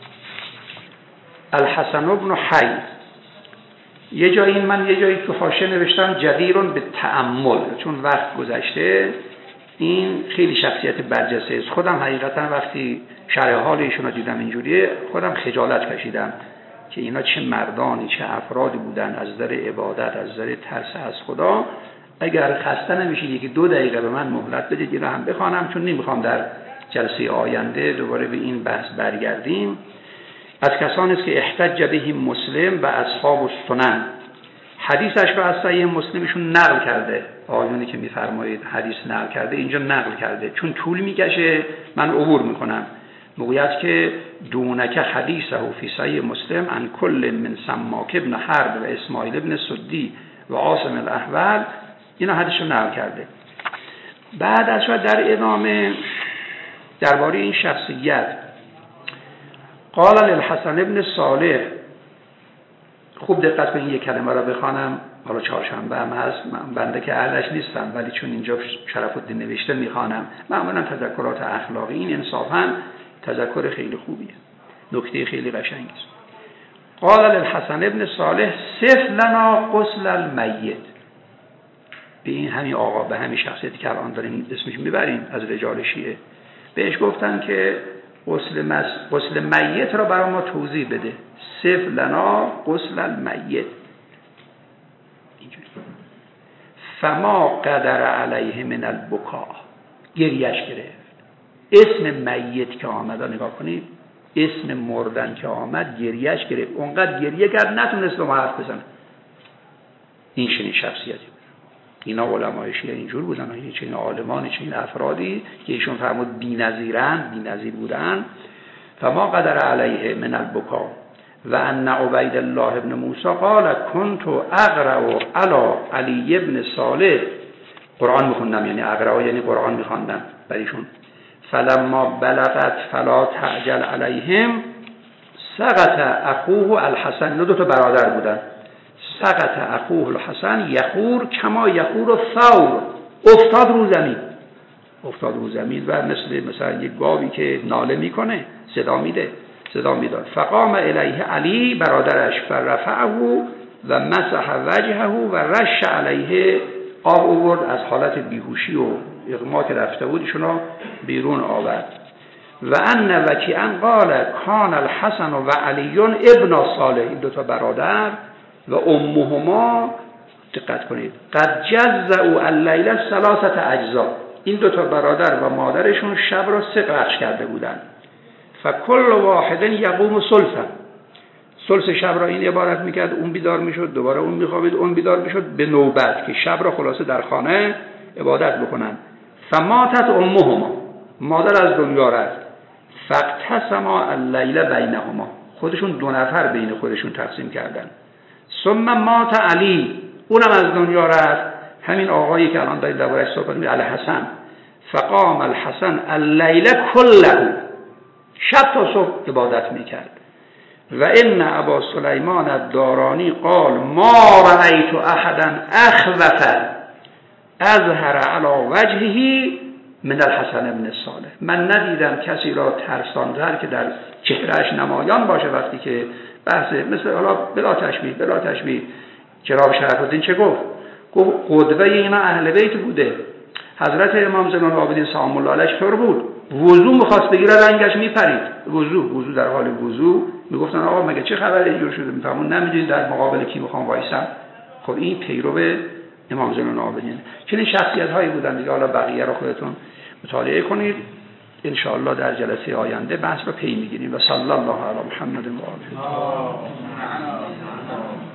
الحسن بن حی. یه جایی من یه جایی تو حاشیه نوشتم جدیرون به تأمل، چون وقت گذشته. این خیلی شخصیت برجسته است. خودم حقیقتا وقتی شرح حال ایشون رو دیدم اینجوریه خودم خجالت کشیدم که اینا چه مردانی چه افرادی بودن از نظر عبادت، از نظر ترس از خدا. اگر خسته نمیشید یکی 2 دقیقه به من مهلت بدید این رو هم بخوانم، چون نمیخوام در جلسه آینده دوباره به این بحث برگردیم. از کسانی است که احتج بهم مسلم و اصحاب السنن، حدیثش رو از صحیح مسلمشون نقل کرده. آیونی که میفرمایید حدیث نقل کرده اینجا نقل کرده، چون طول میکشه من عبور میکنم. میگوید که دونک حدیثه فی صحیح مسلم عن کل من سماک ابن حرب و اسماعیل ابن سدی و عاصم الاحول، اینا حدیثشو نقل کرده. بعد از در ادامه درباره این شخصیت قال للحسن ابن صالح، خوب دقت به این یک کلمه را بخوانم. حالا چهارشنبه هم هست، من بنده که اهلش نیستم ولی چون اینجا شرف الدین نوشته میخوانم. معمولا تذکرات اخلاقی این انصافا تذکر خیلی خوبیه، نکته خیلی قشنگی است. قال للحسن ابن صالح صف لنا غسل المیت. به این همین آقا، به همین شخصیتی که الان داریم اسمش میبریم از رجال شیعه، بهش گفتن که غسل میت را برای ما توضیح بده. صف لنا غسل المیت. فما قدر علیه من البکا، گریش گرفت. اسم میت که آمد، نگاه کنید اسم مردن که آمد گریش گرفت، اونقدر گریه کرد نتونست رو حرف بزنه. این چنین شخصیتی. اینا علمای شیعه اینجور بودن، این چنین عالمان، چنین افرادی که ایشون فرمود بی‌نظیر بودن. فما قدر علیه من البکا و ان عبید الله ابن موسی قال كنت اقرأ علی علی ابن صالح، قرآن میخوندم، یعنی اقرأ یعنی قرآن میخوندم برایشون. فلما بلغت فلا تعجل علیهم سقط اخوه الحسن، 2 برادر بودن. سقط اخوه الحسن یخور کما یخور الثور، افتاد رو زمین و مثلا یک گاوی که ناله میکنه صدا میداد. فقام الیه علی برادرش فرفعه و مسح وجهه و رش علیه، آب آورد، از حالت بیهوشی و اغما که رفته بود ایشون بیرون آورد. و ان وکیعا قال کان الحسن و علی ابن صالح، این دو تا برادر و امهما، دقت کنید، قد جزعوا اللیل ثلاثه اجزاء، این دو تا برادر و مادرشون شب را 3 بخش کرده بودند. فکل واحد یقوم ثلثا، ثلث شب را این عبارت میکرد، اون بیدار میشد، دوباره اون میخوابید، اون بیدار میشد، به نوبت، که شب را خلاصه در خانه عبادت بکنن. فماتت امهما، مادر از دنیا رفت. فاقتسما اللیل بینهما، خودشون 2 نفر بین خودشون تقسیم کردن. ثم مات علی، اونم از دنیا رفت، همین آقایی که الان دارید درباره‌اش صحبت می‌کنید، الحسن. فقام الحسن اللیل کله، شب تا صبح عبادت میکرد. و ان ابا سلیمان الدارانی قال ما رأیت احدا اخوف اظهر علی وجهه من الحسن ابن صالح، من ندیدم کسی را ترساندر که در چهرهش نمایان باشه وقتی که بحث مثل حالا بلا تشبیه جناب شرف الدین چه گفت قدوه اینا اهل بیت بوده. حضرت امام زین العابدین سلام الله علیه طور بود، وضو می‌خواست بگیره رنگش میپرید، وضو در حال وضو میگفتن آقا مگه چه خبره اینجور شده، میفهمون نمیدونید در مقابل کی میخوام وایسم. خب این پیرو امام زین العابدین. چنین شخصیت‌هایی بودن دیگه. حالا بقیه رو خودتون مطالعه کنید، ان شاء الله در جلسه آینده بحث رو پی میگیریم. و صلی الله علی محمد و آله.